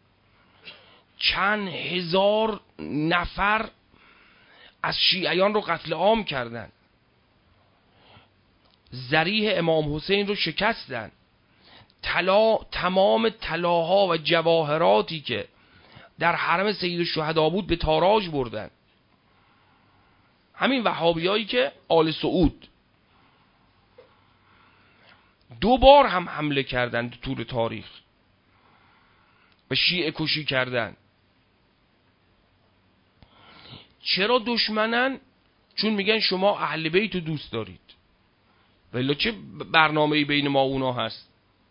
چند هزار نفر از شیعیان رو قتل عام کردن، ذریح امام حسین رو شکستن، طلا تمام طلاها و جواهراتی که در حرم سید الشهدا بود به تاراج بردن. همین وهابیایی که آل سعود دو بار هم حمله کردن تو طول تاریخ و شیعه کشی کردن. چرا دشمنن؟ چون میگن شما اهل بیت رو دوست دارید. ولی چه برنامه‌ای بین ما و اونا هست؟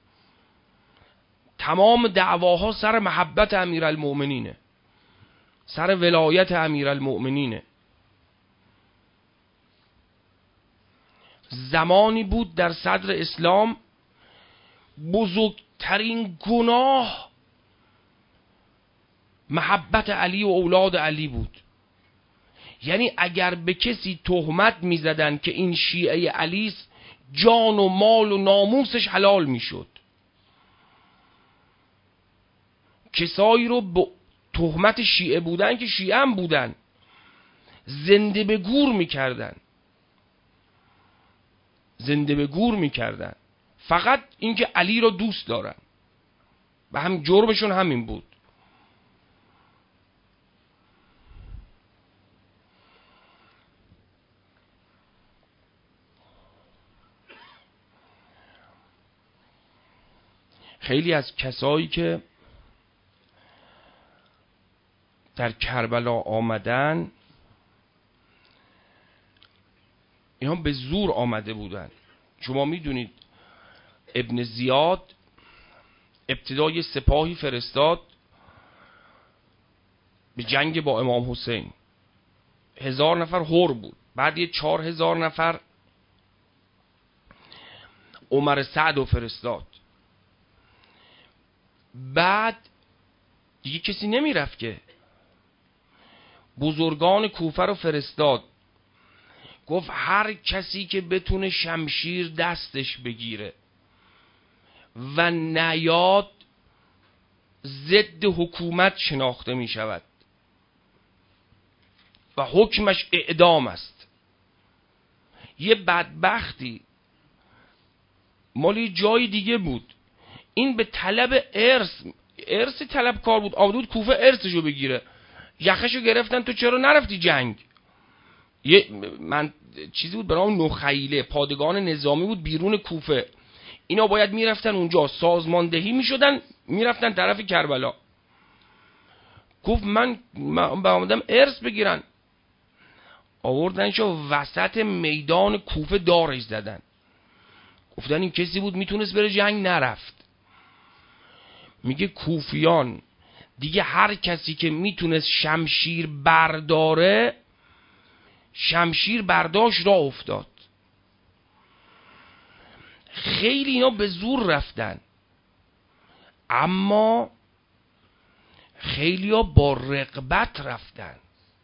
تمام دعواها سر محبت امیرالمؤمنینه، سر ولایت امیرالمؤمنینه. زمانی بود در صدر اسلام بزرگترین گناه محبت علی و اولاد علی بود. یعنی اگر به کسی تهمت میزدن که این شیعه علیست، جان و مال و ناموسش حلال میشد. کسایی رو به تهمت شیعه بودن که شیعه هم بودن زنده به گور میکردن، زنده به گور میکردن، فقط اینکه علی رو دوست دارن و هم جرمشون همین بود. خیلی از کسایی که در کربلا آمدن اینا به زور آمده بودن. شما میدونید ابن زیاد ابتدای سپاهی فرستاد به جنگ با امام حسین، هزار نفر هور بود، بعد یه چهار هزار نفر عمر سعد رو فرستاد، بعد دیگه کسی نمی رفت که بزرگان کوفه رو فرستاد، گفت هر کسی که بتونه شمشیر دستش بگیره و نیاد ضد حکومت شناخته می شود و حکمش اعدام است. یه بدبختی مالی جای دیگه بود، این به طلب ارث ارث طلب کار بود، آمدود کوفه ارثشو بگیره، یخشو گرفتن تو چرا نرفتی جنگ؟ یه من چیزی بود به نام نخیله، پادگان نظامی بود بیرون کوفه، اینا باید میرفتن اونجا سازماندهی میشدن، میرفتن طرف کربلا. گفت من من آمدم ارث بگیرن، آوردنشو وسط میدان کوفه دارش زدن، گفتن این کسی بود میتونست بره جنگ، نرفت. میگه کوفیان دیگه هر کسی که میتونست شمشیر برداره شمشیر برداشت را افتاد. خیلی اینا به زور رفتن، اما خیلی ها با رغبت رفتن،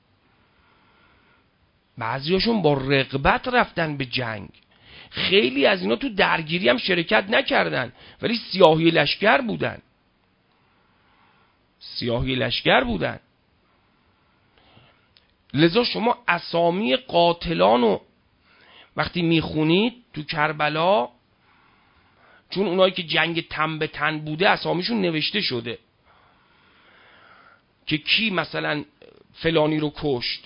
بعضی هاشون با رغبت رفتن به جنگ. خیلی از اینا تو درگیری هم شرکت نکردن ولی سیاهی لشکر بودن، سیاهی لشکر بودن. لذا شما اسامی قاتلانو وقتی میخونید تو کربلا، چون اونایی که جنگ تن به تن بوده اسامیشون نوشته شده که کی مثلا فلانی رو کشت،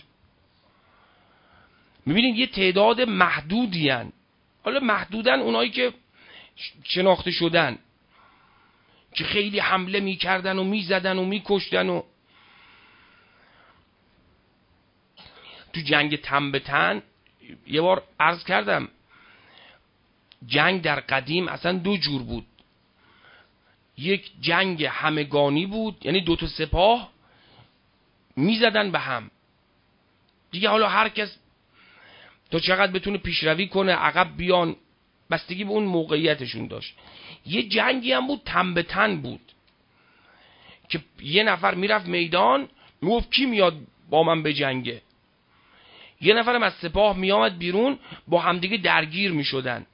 میبینید یه تعداد محدودی هن. حالا محدودن اونایی که شناخته شدن که خیلی حمله میکردن و میزدن و میکشتن و تو جنگ تن به تن. یه بار عرض کردم جنگ در قدیم اصلا دو جور بود، یک جنگ همگانی بود، یعنی دو تا سپاه میزدن به هم دیگه، حالا هر کس تا چقدر بتونه پیشروی کنه عقب بیان، بستگی به اون موقعیتشون داشت. یه جنگی هم بود تن به تن بود که یه نفر میرفت میدان میگفت کی میاد با من بجنگه، یه نفرم از سپاه میامد بیرون با همدیگه درگیر میشدن.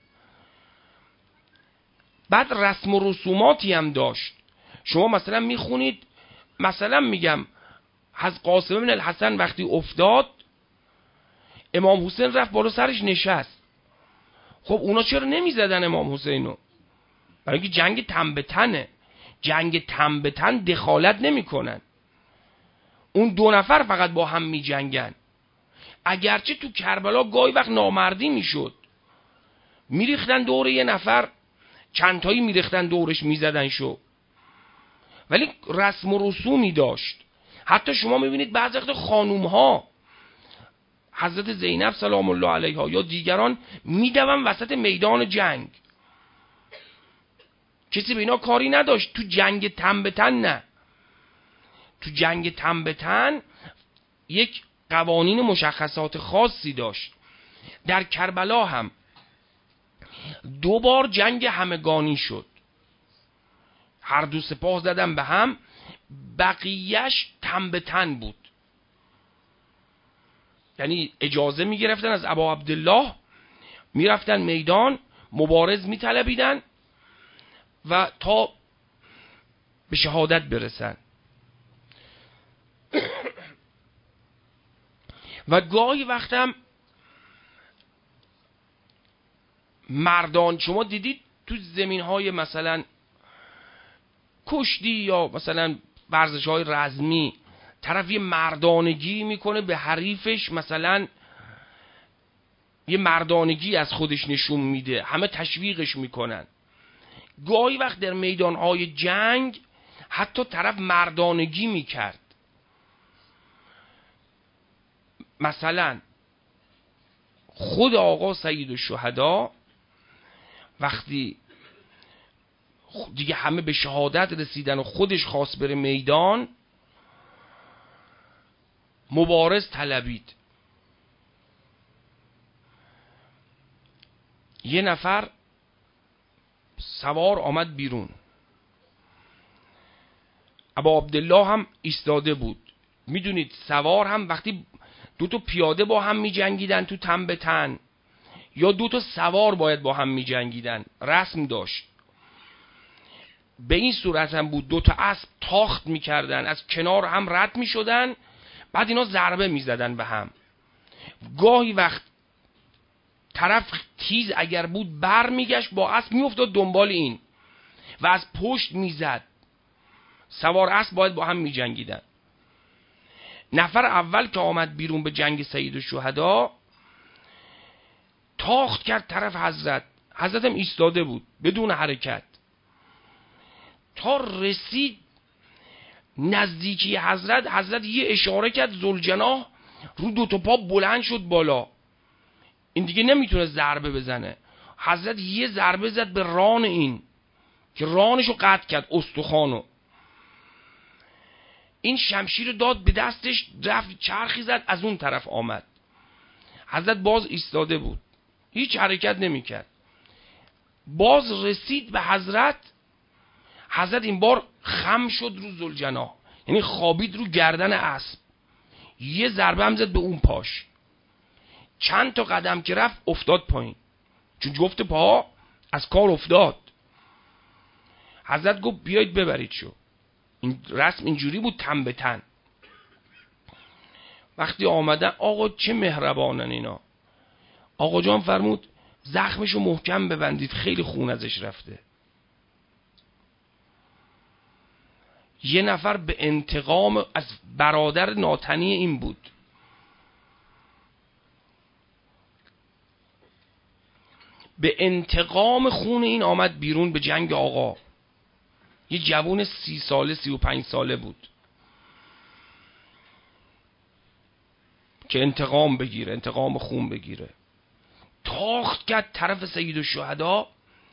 بعد رسم و رسوماتی هم داشت. شما مثلا میخونید، مثلا میگم از قاسم بن الحسن وقتی افتاد امام حسین رفت بالا سرش نشست. خب اونا چرا نمیزدن امام حسینو؟ برای اینکه جنگ تن به تنه، جنگ تن به تن دخالت نمیکنن. اون دو نفر فقط با هم میجنگن. اگرچه تو کربلا گاهی وقت نامردی میشد، میریختن دور یه نفر، چندتایی میریختن دورش میزدن شو، ولی رسم و رسومی داشت. حتی شما میبینید بعضی وقت خانوم ها، حضرت زینب سلام الله علیها یا دیگران میدون وسط میدان جنگ، کسی به اینا کاری نداشت. تو جنگ تن به تن نه، تو جنگ تن به تن یک قوانین مشخصات خاصی داشت. در کربلا هم دو بار جنگ همگانی شد، هر دو سپاه زدن به هم، بقیهش تن به تن بود. یعنی اجازه می گرفتن از ابا عبدالله، می رفتن میدان، مبارز می طلبیدن و تا به شهادت برسن. و گاهی وقتم مردان، شما دیدید تو زمین های مثلا کشتی یا مثلا ورزش های رزمی، طرف یه مردانگی میکنه به حریفش، مثلا یه مردانگی از خودش نشون میده، همه تشویقش میکنن. گاهی وقت در میدان های جنگ حتی طرف مردانگی میکرد. مثلا خود آقا سید الشهدا وقتی دیگه همه به شهادت رسیدن و خودش خواست بره میدان، مبارز طلبید. یه نفر سوار آمد بیرون، ابا عبدالله هم ایستاده بود. میدونید سوار هم وقتی دو تا پیاده با هم می جنگیدن تو تن به تن، یا دو تا سوار باید با هم می جنگیدن، رسم داشت. به این صورت هم بود، دو تا اسب تاخت می کردن، از کنار هم رد می شدن، بعد اینا ضربه می زدن به هم. گاهی وقت طرف تیز اگر بود بر می گشت، با اسب می افتاد دنبال این و از پشت می زد. سوار اسب باید با هم می جنگیدن. نفر اول که آمد بیرون به جنگ سید الشهدا، تاخت کرد طرف حضرت. حضرت هم ایستاده بود بدون حرکت. تا رسید نزدیکی حضرت، حضرت یه اشاره کرد، ذوالجناح رو دو تا پا بلند شد بالا، این دیگه نمیتونه ضربه بزنه. حضرت یه ضربه زد به ران این که رانشو قطع کرد، استخوانو. این شمشیر داد به دستش، رفت چرخی زد، از اون طرف آمد. حضرت باز ایستاده بود، هیچ حرکت نمیکرد. باز رسید به حضرت، حضرت این بار خم شد رو ذوالجناح، یعنی خوابید رو گردن اسب. یه ضربه هم زد به اون پاش، چند تا قدم که رفت افتاد پایین، چون جفت پا از کار افتاد. حضرت گفت بیایید ببرید شو. این رسم اینجوری بود، تن به تن. وقتی آمدن، آقا چه مهربانن اینا، آقا جان فرمود زخمشو محکم ببندید، خیلی خون ازش رفته. یه نفر به انتقام از برادر ناتنی این بود، به انتقام خون این آمد بیرون به جنگ آقا. یه جوون سی ساله سی و پنج ساله بود که انتقام بگیره، انتقام خون بگیره. تاخت کرد طرف سید الشهدا،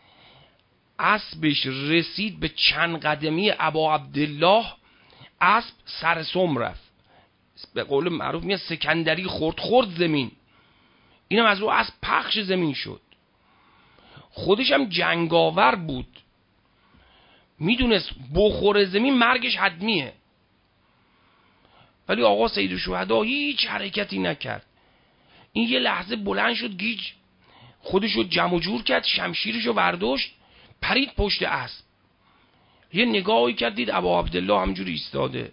اسبش رسید به چند قدمی ابا عبدالله، اسب سر سم رفت، به قول معروف میاد سکندری خورد خورد زمین. اینم از رو اسب پخش زمین شد. خودش هم جنگاور بود، میدونست بخور زمین مرگش حتمیه، ولی آقا سیدالشهدا هیچ حرکتی نکرد. این یه لحظه بلند شد، گیج خودشو جمع و جور کرد، شمشیرشو برداشت، پرید پشت اسب. یه نگاهی کرد، دید ابا عبدالله همجوری ایستاده.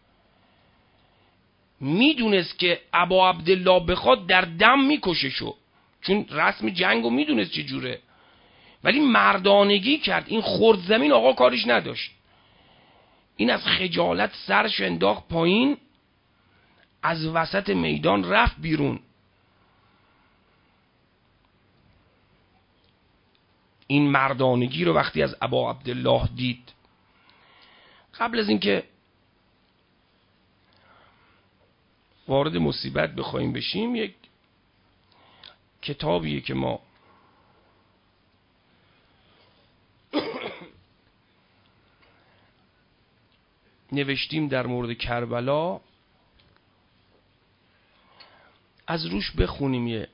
میدونست که ابا عبدالله بخواد در دم میکششو، چون رسم جنگو میدونست چه جوره، ولی مردانگی کرد. این خورد زمین آقا کارش نداشت. این از خجالت سرش انداخت پایین، از وسط میدان رفت بیرون. این مردانگی رو وقتی از ابا عبدالله دید، قبل از اینکه وارد مصیبت بخوایم بشیم، یک کتابیه که ما نوشتیم در مورد کربلا، از روش بخونیم یه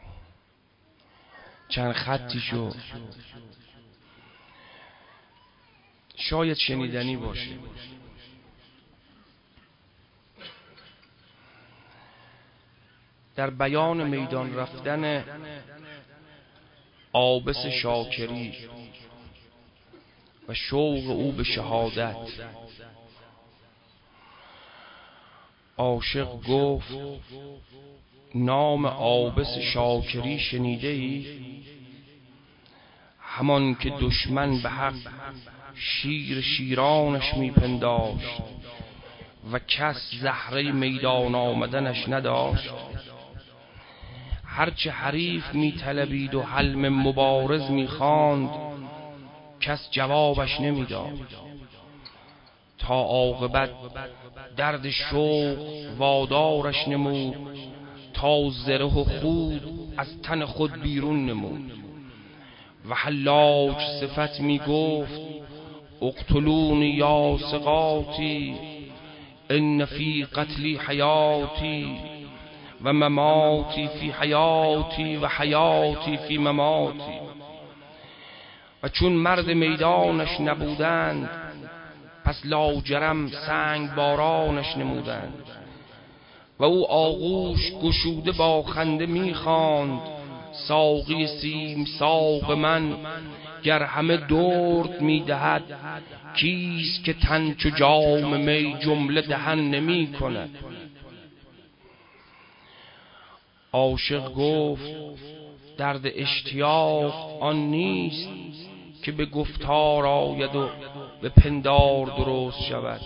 چند خطیشو، شاید شنیدنی باشه. در بیان میدان رفتن عابس شاکری و شوق او به شهادت، عاشق گفت نام عابس شاکری شنیده ای؟ همان که دشمن به حق شیر شیرانش میپنداشت و کس زهره میدان آمدنش نداشت. هرچه حریف میطلبید و حلم مبارز میخواند، کس جوابش نمیداد. تا عاقبت درد شوق وادارش نمود، تا زره و خود از تن خود بیرون نمود. و حلاج صفت می گفت اقتلونی یا ثقاتی، ان فی قتلی حیاتی و مماتی فی حیاتی و حیاتی فی مماتی. و چون مرد میدانش نبودند، پس لاجرم سنگ بارانش نمودند. و او آغوش گشوده با خنده میخواند، ساقی سیم ساق من گر همه درد میدهد، کیست که تن چو جام می جمله دهن نمی کند. عاشق گفت درد اشتیاق آن نیست، که به گفتار آید و به پندار درست شود.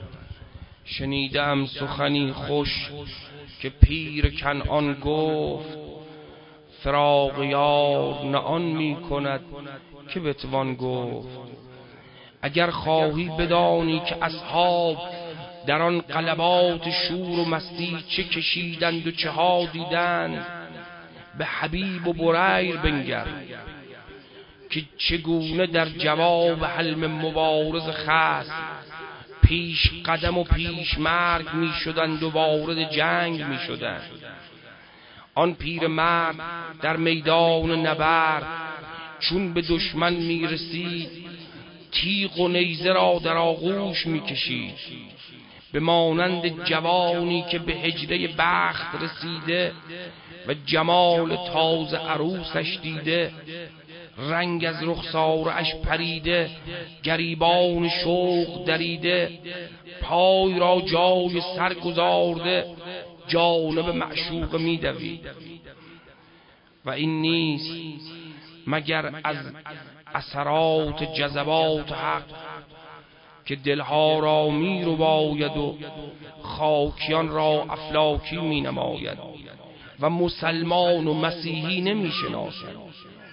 شنیدم سخنی خوش که پیر کنعان گفت، فراق یار نه آن می کند که بتوان گفت. اگر خواهی بدانی که اصحاب در آن غلبات شور و مستی چه کشیدند و چه ها دیدند، به حبیب و بریر بنگر که چگونه در جواب حلم مبارز خصم پیش قدم و پیش مرگ می شدند و وارد جنگ می شدند. آن پیر مرد در میدان نبرد چون به دشمن می رسید، تیغ و نیزه را در آغوش می کشید. به مانند جوانی که به هجله بخت رسیده و جمال تازه عروسش دیده، رنگ از رخسارش پریده، گریبان شوق دریده، پای را جای سر گذارده، جانب معشوق می دوید. و این نیست مگر از اثرات جذبات حق که دلها را می رو باید و خاکیان را افلاکی می نماید و مسلمان و مسیحی نمی شناسد.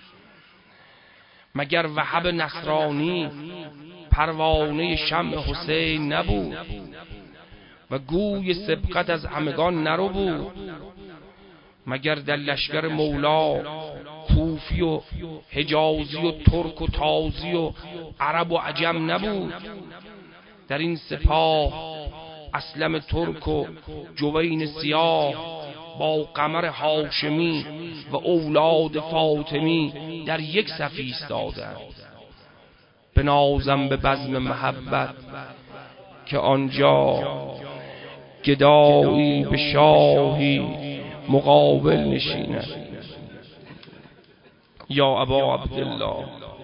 مگر وهب نصرانی پروانه شمع حسین نبود و گوی سبقت از همگان نرو بود؟ مگر در لشکر مولا کوفی و حجازی و ترک و تازی و عرب و عجم نبود؟ در این سپاه اسلم ترک و جوین سیاه با قمر هاشمی و اولاد فاطمی در یک صف ایستادند. بنازم به بزم محبت که آنجا گدایی به شاهی مقابل نشیند. یا ابا عبدالله،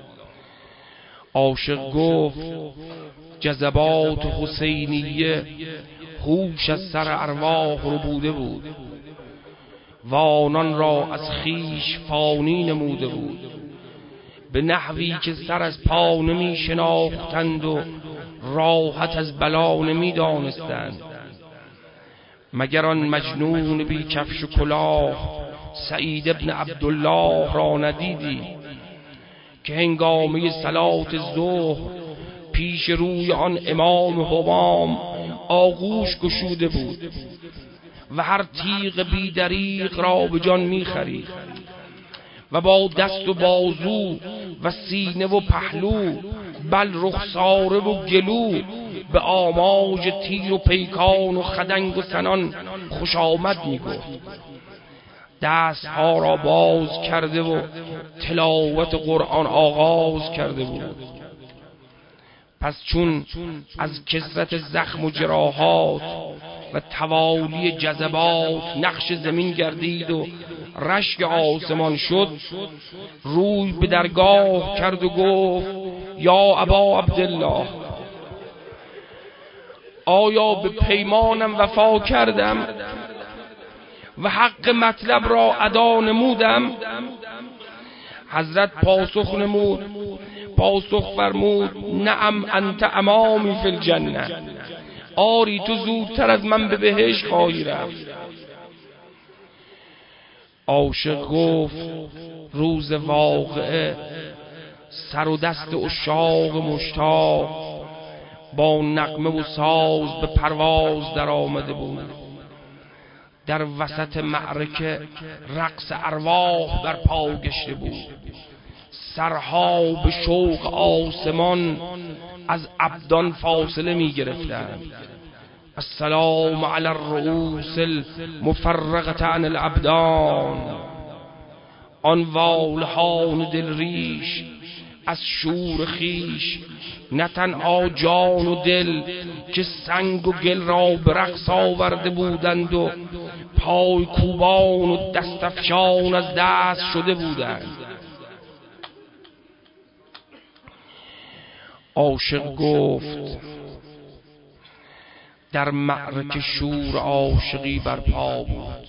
عاشق گفت جذبات حسینیه هوش از سر ارواح رو بوده بود و آنان را از خیش فانی نموده بود، به نحوی که سر از پا نمی شناختند و راحت از بلا نمی دانستند. مگر آن مجنون بی کفش و کلاه سعید ابن عبدالله را ندیدی که هنگامه صلات ظهر پیش روی آن امام همام آغوش گشوده بود و هر تیغ بی دریغ را به جان می خرید و با دست و بازو و سینه و پهلو بل رخساره و گلو به آماج تیر و پیکان و خدنگ و سنان خوش آمد می گفت. دستها را باز کرده و تلاوت قرآن آغاز کرده بود. پس چون از کثرت زخم و جراحات و توالی جذبات نقش زمین گردید و رشک آسمان شد، روی به درگاه کرد و گفت یا ابا عبدالله، آیا به پیمانم وفا کردم و حق مطلب را ادا نمودم؟ حضرت پاسخ نمود پاسخ فرمود نعم انت امامی فی الجنه، آری تو زودتر از من به بهشت خواهی رفت. عاشق گفت روز واقعه سر و دست عشاق مشتاق با نغمه و ساز به پرواز در آمده بود. در وسط معرکه رقص ارواح در پا گشته بود. سرها به شوق آسمان از ابدان فاصله می گرفتند. السلام علی الرؤوس المفرقة عن الابدان. آن والهان دل ریش از شور خیش نه تنها جان و دل که سنگ و گل را به رقص آورده بودند و پای کوبان و دست افشان از دست شده بودند. عاشق گفت در معرکه شور عاشقی برپا بود.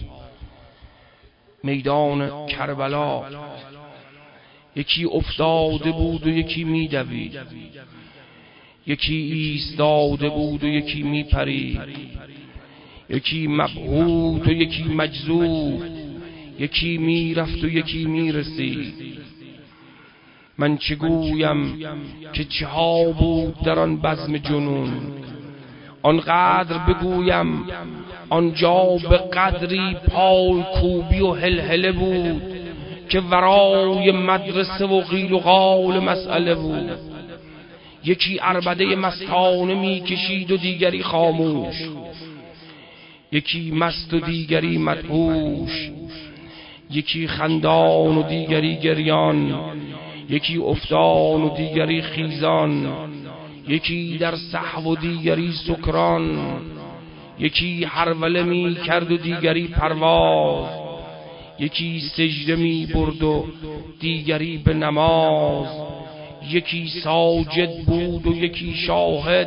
میدان کربلا یکی افتاده بود و یکی میدوید، یکی ایستاده بود و یکی میپرید، یکی مبهوت و یکی مجذوب، یکی میرفت و یکی میرسید. من چه گویم که چه ها بود در آن بزم جنون، آنقدر بگویم آنجا به قدری پای کوبی و هلهله بود که ورای مدرسه و قیل و قال مسئله بود. یکی عربده مستانه می کشید و دیگری خاموش، یکی مست و دیگری مدهوش، یکی خندان و دیگری گریان، یکی افتان و دیگری خیزان، یکی در سهو و دیگری سکران، یکی هروله می کرد و دیگری پرواز، یکی سجده می برد و دیگری به نماز، یکی ساجد بود و یکی شاهد،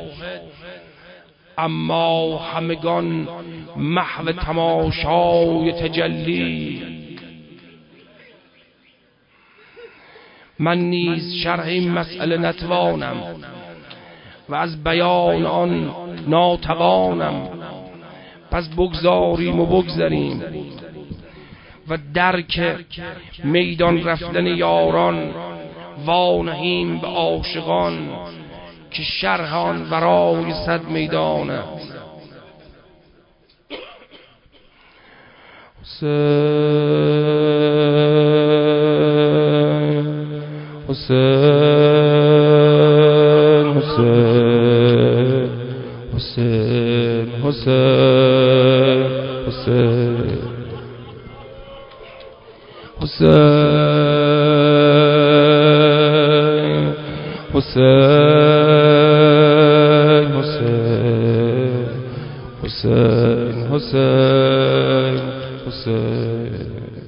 اما همگان محو تماشای تجلی. من نیز شرح این مسئله نتوانم و از بیان آن ناتوانم، پس بگذاریم و بگذریم و درک میدان رفتن یاران وانهیم به عاشقان که شرح آن ورای صد میدان است. حسین حسین حسین حسین حسین حسین حسین حسین حسین حسین حسین حسین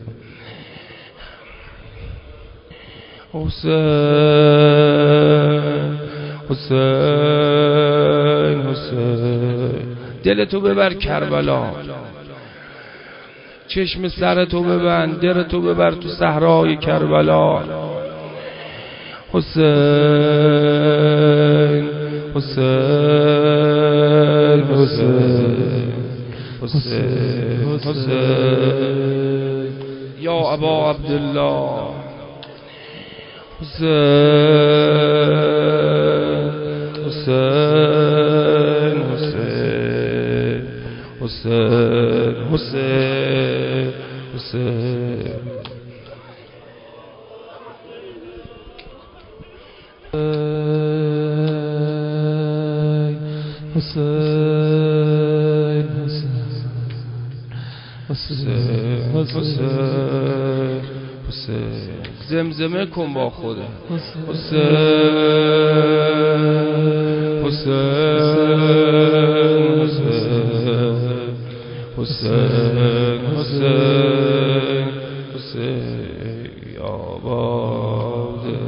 حسین حسین حسین دلتو ببر کربلا، چشم سرتو ببند، درتو ببر تو صحرای کربلا. حسین حسین حسین حسین حسین یا ابا عبدالله حسین حسین حسین حسین حسین حسین حسین حسین حسین زمزمه کن با خود. حسین حسین حسین حسین حسین حسین یا باده.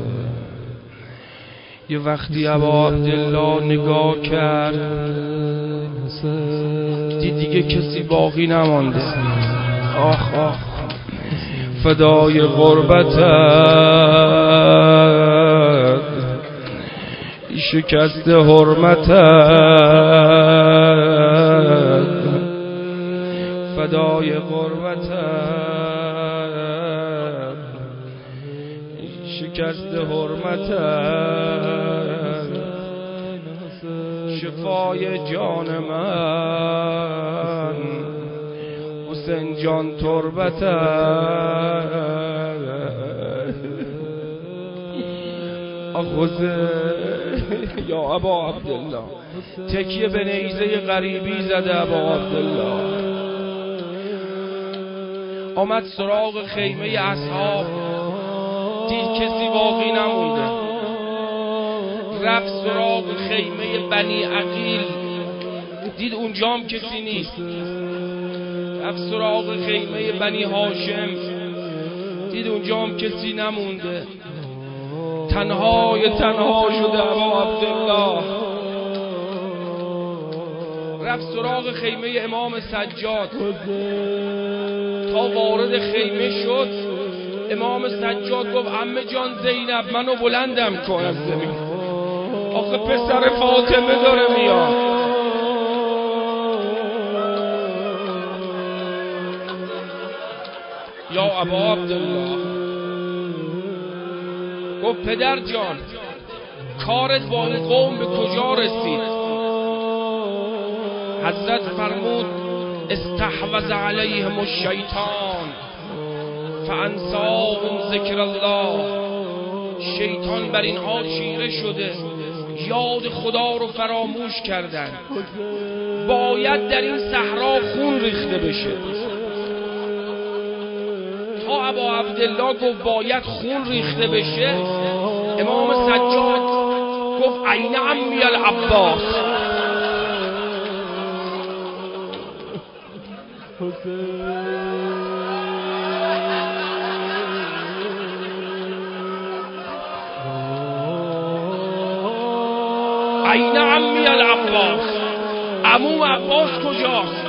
یه وقتی ابا عبدالله نگاه کرد دید دیگه کسی باقی نمانده. آخ آخ فدای غربتت، شکست حرمتت، فدای غربتت، شکست حرمتت، شفای جان من حسین جان تربتت. حسین یا ابا عبدالله تکیه به نیزه غریبی زده. ابا عبدالله آمد سراغ خیمه اصحاب، دید کسی باقی نمونده. رفت سراغ خیمه بنی عقیل، دید اونجام کسی نیست. رفت سراغ خیمه بنی هاشم، دید اونجام کسی نمونده. تنهای تنها شده ابا عبدالله. رفت سراغ خیمه امام سجاد، تا وارد خیمه شد امام سجاد گفت عمه جان زینب منو بلندم کن از زمین، آخه پسر فاطمه داره میاد. یا ابا عبدالله گفت پدر جان کارت با این قوم به کجا رسید؟ حضرت فرمود استحوذ علیهم الشیطان فانساهم ذکر الله. شیطان بر اینها چیره شده، یاد خدا رو فراموش کردن. باید در این صحرا خون ریخته بشه. تا ابا عبدالله گفت باید خون ریخته بشه، امام سجاد گفت عین عمی العباس. عین عمی العباس، عمو عباس کجاست؟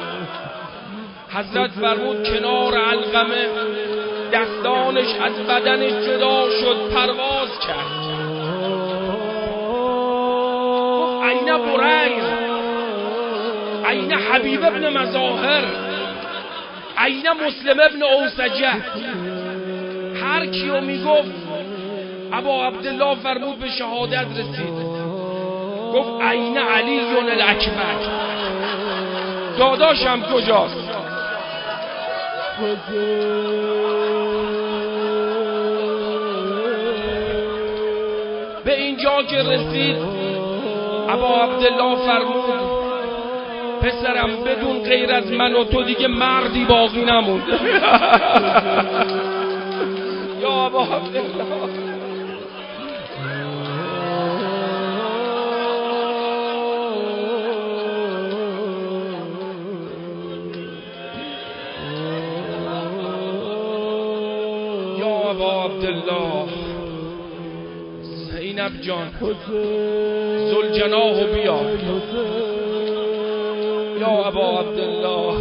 حضرت فرمود کنار علقمه. دستانش از بدنش جدا شد، پرواز کرد. گفت عین بریز، عین حبیب ابن مظاهر، عین مسلم ابن اوسجه. هر کیو میگفت ابا عبدالله فرمود به شهادت رسید. گفت عین علی الاکبر، داداشم کجاست؟ به اینجا که رسید ابا عبدالله فرمود پسرم بدون غیر از من و تو دیگه مردی باقی نمونده. یا ابا عبدالله ابا عبدالله. زینب جان ذوالجناح بیا. یا ابا عبدالله.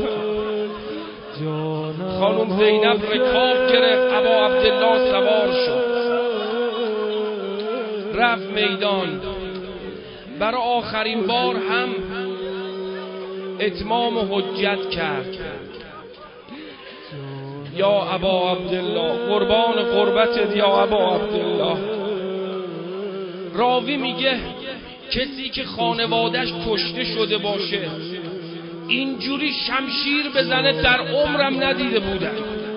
خانم زینب رکاب گرفت، ابا عبدالله سوار شد، رفت میدان. برای آخرین بار هم اتمام حجت کرد. یا ابا عبدالله، قربان قربتت یا ابا عبدالله. راوی میگه کسی که خانوادش کشته شده باشه اینجوری شمشیر بزنه در عمرم ندیده بودم.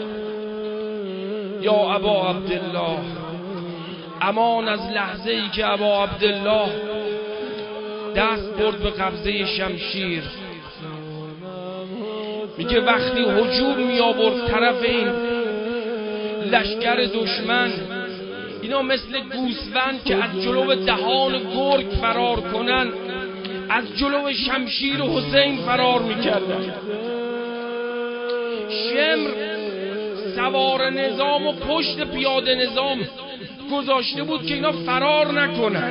یا ابا عبدالله، امان از لحظه ای که ابا عبدالله دست برد به قبضه شمشیر. میگه وقتی هجوم می آورد طرف این لشکر دشمن، اینا مثل گوسفند که از جلو دهان گرگ فرار کنن از جلو شمشیر حسین فرار میکردن. شمر سوار نظام و پشت پیاده نظام گذاشته بود که اینا فرار نکنن.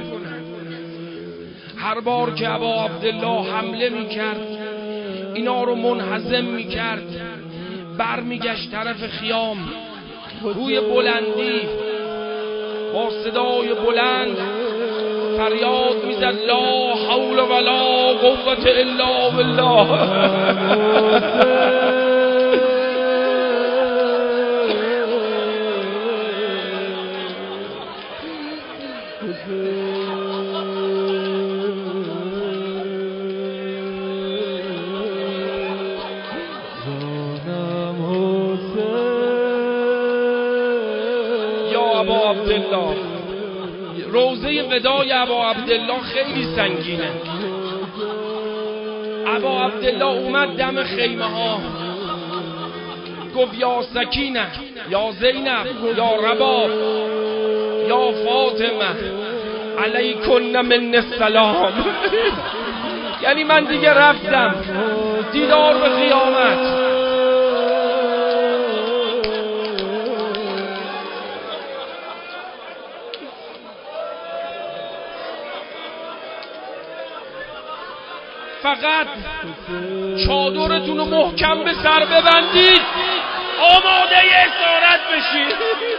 هر بار که ابا عبدالله حمله میکرد اینا رو منهزم میکرد، بر میگشت طرف خیام، روی بلندی با صدای بلند فریاد میزد لا حول ولا قوة الا بالله. یا ابا عبدالله، روزه وداع ابا عبدالله خیلی سنگینه. ابا عبدالله اومد دم خیمه ها، گفت یا سکینه، یا زینب، یا رباب، یا فاطمه، علیکن من السلام. یعنی من دیگه رفتم دیدار به قیامت. فقط چادرتون رو محکم به سر ببندید، آماده اسارت بشید.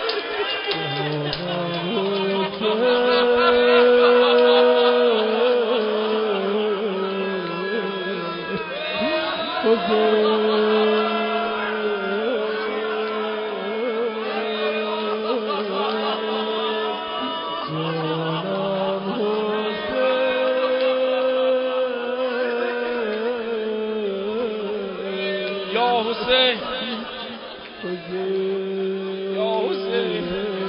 یا حسین، یا حسین،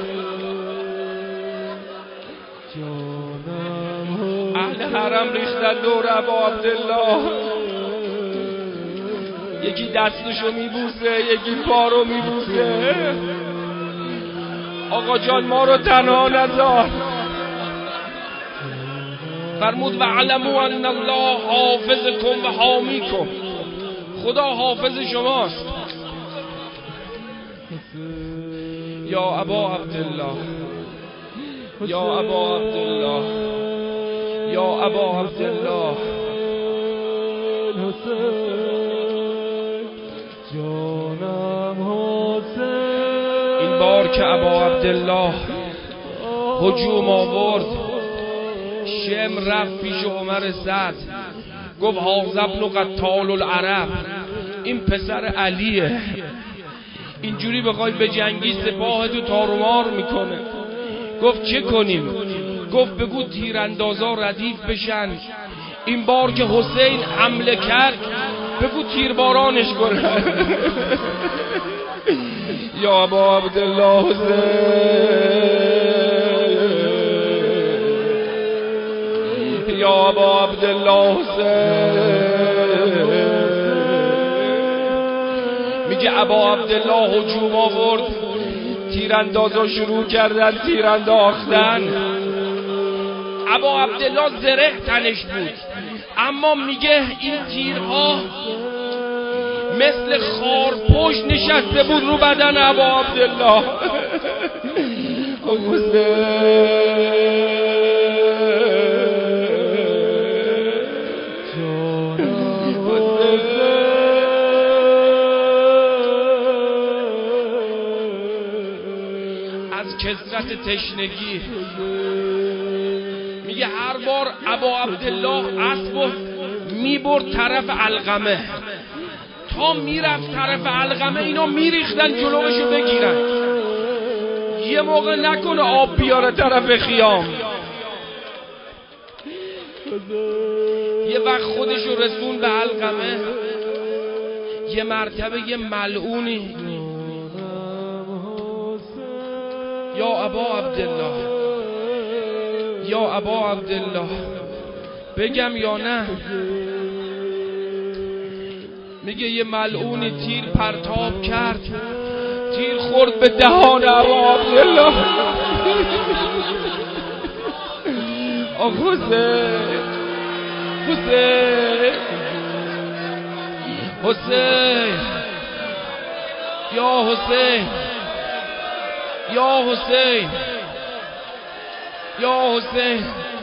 اهل حرم ریختن دور ابا عبدالله. یکی دستشو میبوسه، یکی پارو میبوسه. آقا جان ما رو تنها نذار. فرمود و علموا ان الله حافظکم و حامیکم، خدا حافظ شماست. یا ابا عبدالله، یا ابا عبدالله، یا ابا عبدالله. این بار که ابا عبدالله هجوم آورد، شمر رفت پیش عمر سعد، گفت هذا ابن قتال العرب، این پسر علیه، اینجوری بخوای به جنگی سپاه تو تارومار میکنه. گفت چه کنیم؟ گفت بگو تیراندازا ردیف بشن، این بار که حسین حمله کرد بگو تیربارانش کنه. یا ابا عبدالله حسین، یا ابا عبدالله حسین. میگه ابا عبدالله هجوم آورد، تیراندازا شروع کردن تیرانداختن. ابا عبدالله زره تنش بود، اما میگه این تیرها مثل خارپشت نشسته بود رو بدن ابا عبدالله. از کثرت تشنگی میگه هر بار ابا عبدالله اسبو میبرد طرف علقمه، تا میرفت طرف علقمه اینا میریختن جلوشو بگیرن، یه موقع نکنه آب بیاره طرف خیام. یه وقت خودشو رسون به علقمه، یه مرتبه یه ملعونی یا ابا عبدالله یا ابا عبدالله بگم یا نه؟ میگه یه ملعونی تیر پرتاب کرد، تیر خورد به دهان ابا عبدالله. آه حسین حسین حسین یا حسین یا حسین یا حسین.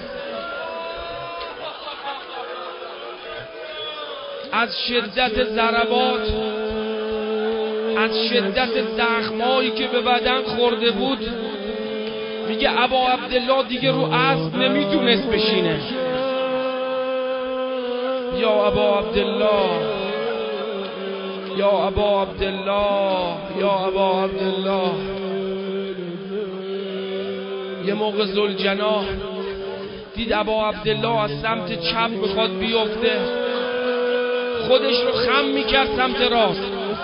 از شدت ضربات، از شدت زخمایی که به بدن خورده بود، میگه ابا عبدالله دیگه رو اسب نمیتونست بشینه. یا ابا عبدالله یا ابا عبدالله یا ابا عبدالله. یه موقع ذوالجناح دید ابا عبدالله از سمت چپ میخواد بیفته، خودش رو خم میکرد سمت راست،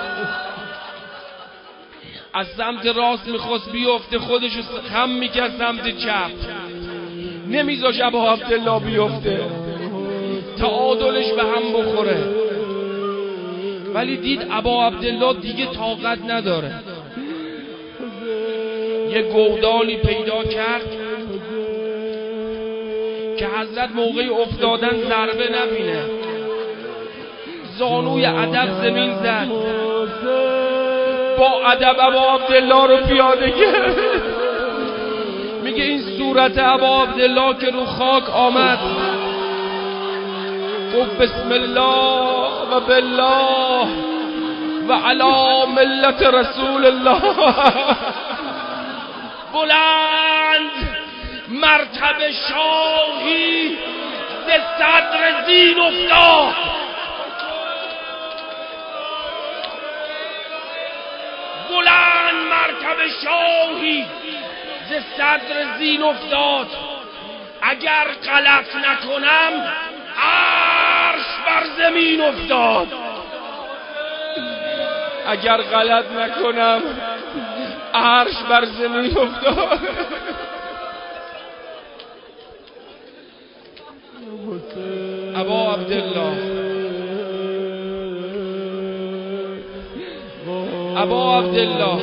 از سمت راست میخواست بیفته خودش رو خم میکرد سمت چپ، نمیذاش ابا عبدالله بیفته تعادلش به هم بخوره. ولی دید ابا عبدالله دیگه طاقت نداره، یه گودالی پیدا کرد که حضرت موقع افتادن ضربه نبینه، زانوی ادب زمین زد، با ادب ابا عبدالله رو پیاده کرد. میگه این صورت ابا عبدالله که رو خاک آمد گفت بسم الله و بالله و علی ملت رسول الله. بلند مرتبه شاهی ز صدر زین افتاد، بلند مرتبه شاهی ز صدر زین افتاد. اگر غلط نکنم عرش بر زمین افتاد، اگر غلط نکنم عرش بر زمین افتاد. ابا عبدالله ابا عبدالله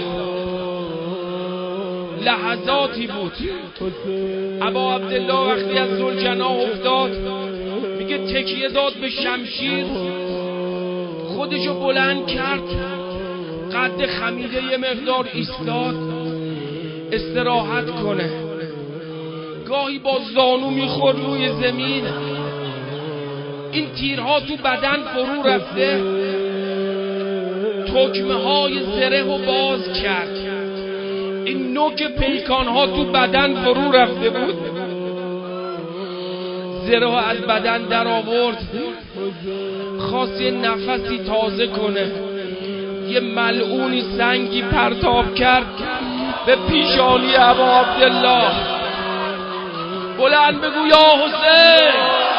لحظاتی بود. ابا عبدالله وقتی از ذوالجناح افتاد میگه تکیه داد به شمشیر، خودشو بلند کرد، قد خمیده یه مقدار ایستاد استراحت کنه، گاهی با زانو میخورد روی زمین، این تیرها تو بدن فرو رفته، تکمه های زره رو باز کرد، این نوک پیکان ها تو بدن فرو رفته بود، زره ها از بدن در آورد، خواست یه نفسی تازه کنه، یه ملعونی سنگی پرتاب کرد به پیشانی ابا عبدالله. بلند بگو یا حسین.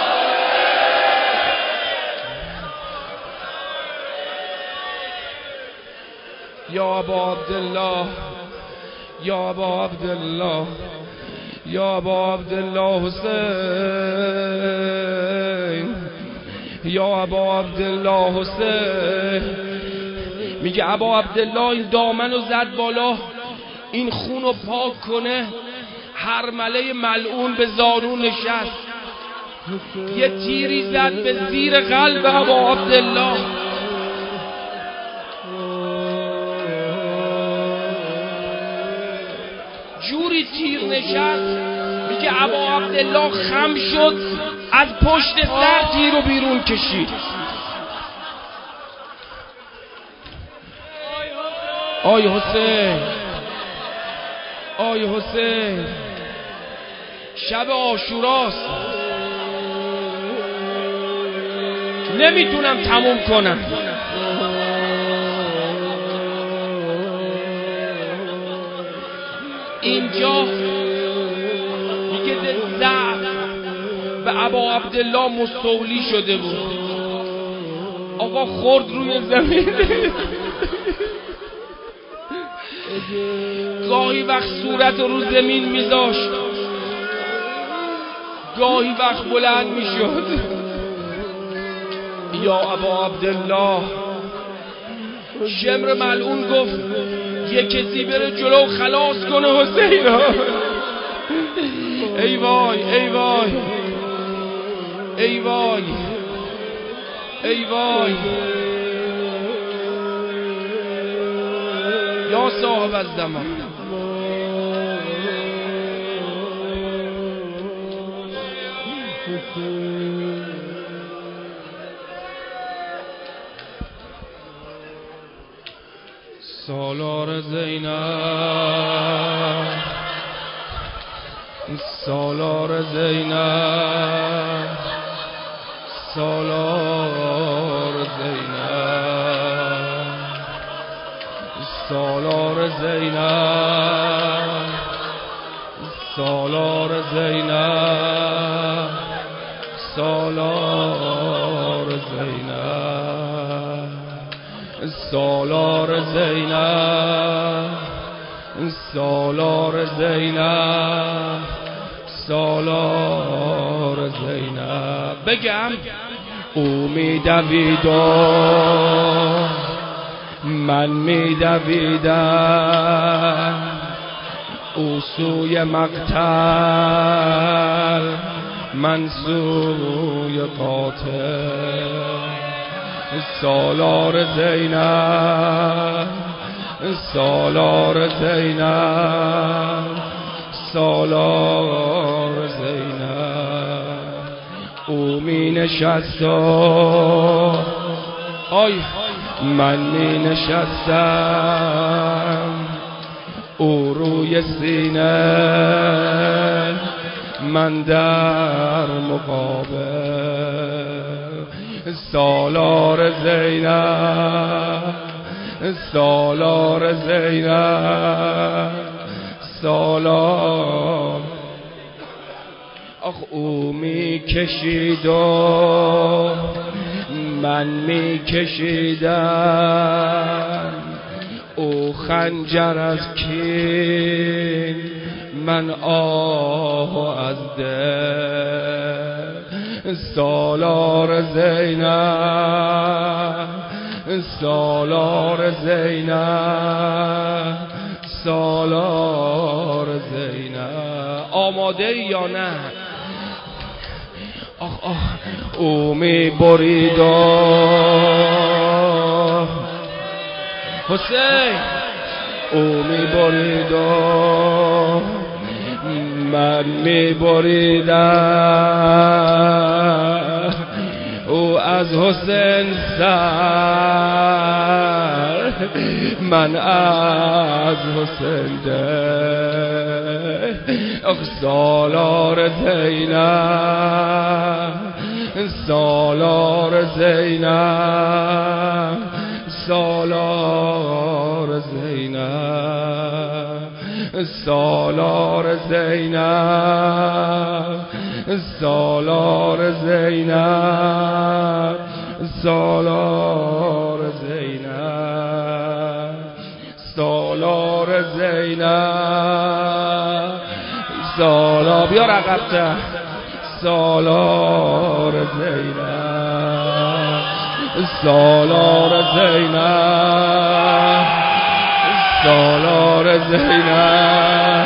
یا ابا عبدالله یا ابا عبدالله یا ابا عبدالله حسین یا ابا عبدالله حسین. میگه ابا عبدالله این دامنو زد بالا، این خونو پاک کنه، هرمله ملعون به زانو نشست، یه تیری زد به زیر قلب ابا عبدالله. جوری نشست، میگه ابا عبدالله خم شد، از پشت سر تیر رو بیرون کشید. آی حسین، آی حسین، شب عاشوراست، نمیتونم تموم کنم. اینجا میگه ضعف به ابا عبدالله مستولی شده بود. آقا خورد روی زمین. گاهی وقت صورت رو زمین میذاشت، گاهی وقت بلند میشد. یا ابا عبدالله، شمر ملعون گفت یه کسی بره جلو خلاص کنه حسین را. ای وای، ای وای، ای وای، ای وای. یا صاحب الزمان، سالار زینب، سالار زینب، سالار زینب، سالار زینب، سالار زینب، سالار زینب، سالار زینب، سالار زینب، سالار زینب. بگم او می دوید و من می دویدم، او سوی مقتل من سوی قاتل. سالار زینب، سالار زینب، سالار زینب. او می نشست و آی من می نشستم، او روی سینه من در مقابل. سالار زینب، سالار زینب، سالار. آخ او می کشید و من می کشیدم، او خنجر از کین من آه از دل. سالار زینب، سالار زینب، سالار زینب. آماده ای یا نه؟ آخ آخ او می برید و حسین، او می برید و من می بریدم، او از حسین سر من از حسین دل. آخ سالار زینب، سالار زینب، سالار زینب، سالار زینب، سالار زینب، سالار زینب، سالار زینب، سالار. بیا رقبته. سالار زینب، سالار زینب، سالار زینب،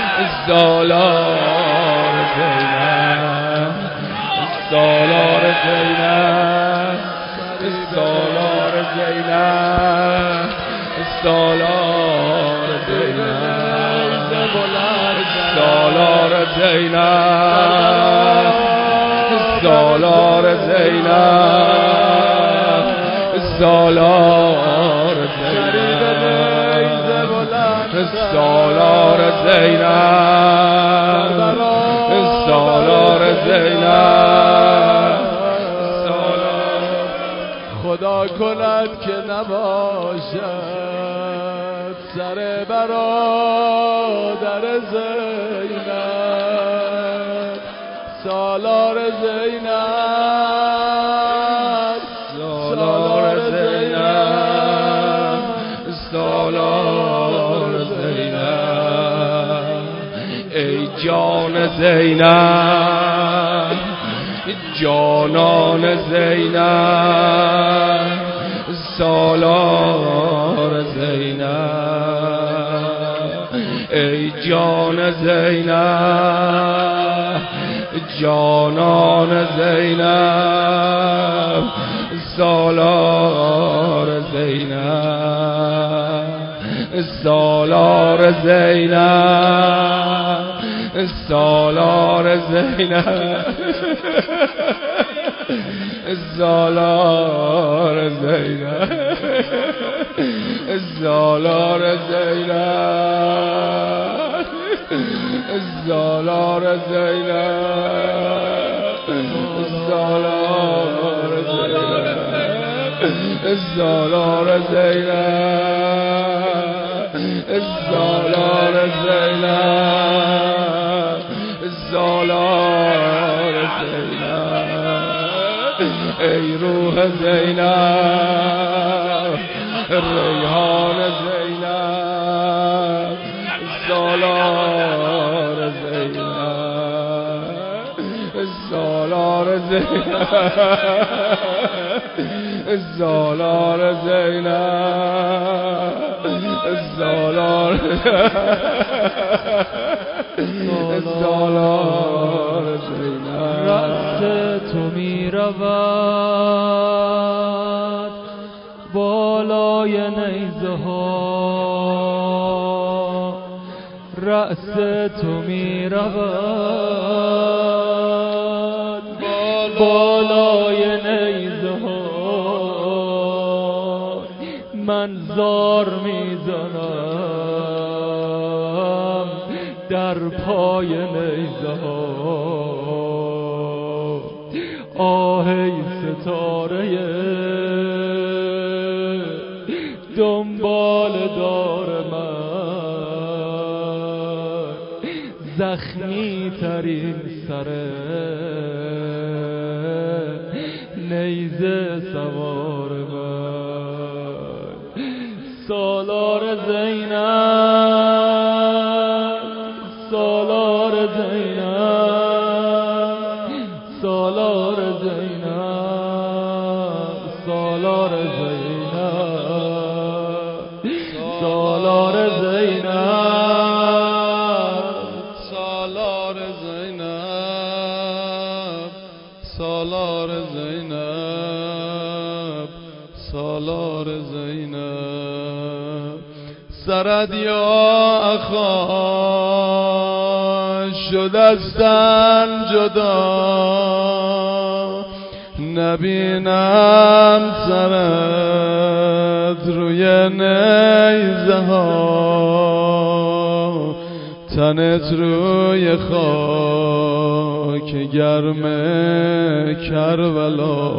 سالار زینب، سالار زینب، سالار زینب، سالار زینب، سالار زینب سالار زینب سالار زینب سالار زینب سالار زینب خدا کند که نباشد سر برادر زینب سالار زینب سالار زینب سالار زینب ای جان زینب جانان زینب سالار زینب ای جان زینب جانان زینب سالار زینب سالار زینب سالار زینب سالار زینب سالار زینب سالار زینب سالار زینب سالار زینب سالار زینب سالار زینب ای روح زینب ریحان زینب سالار زینب سالار زینب سالار زینب سالار سالار زینب رأس تو می رود بالای نیزه ها رأس تو می رود بالای نیزه ها من زار می زنم در پای نیزه ها آه ای ستاره دنبال دار من زخمی ترین سر نیزه سوار من سالار زینب سالار زینب سالار زینب سالار زینب سالار زینب سالار زینب سالار زینب سالار زینب سرد یا اخا شد از تن جدا نبینم سرت روی نیزه ها تنت روی خاک گرم کربلا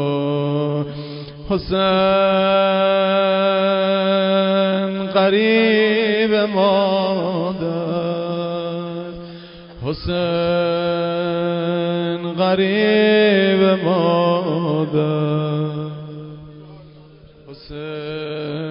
حسین قریب مادر حسین قریب مادر حسین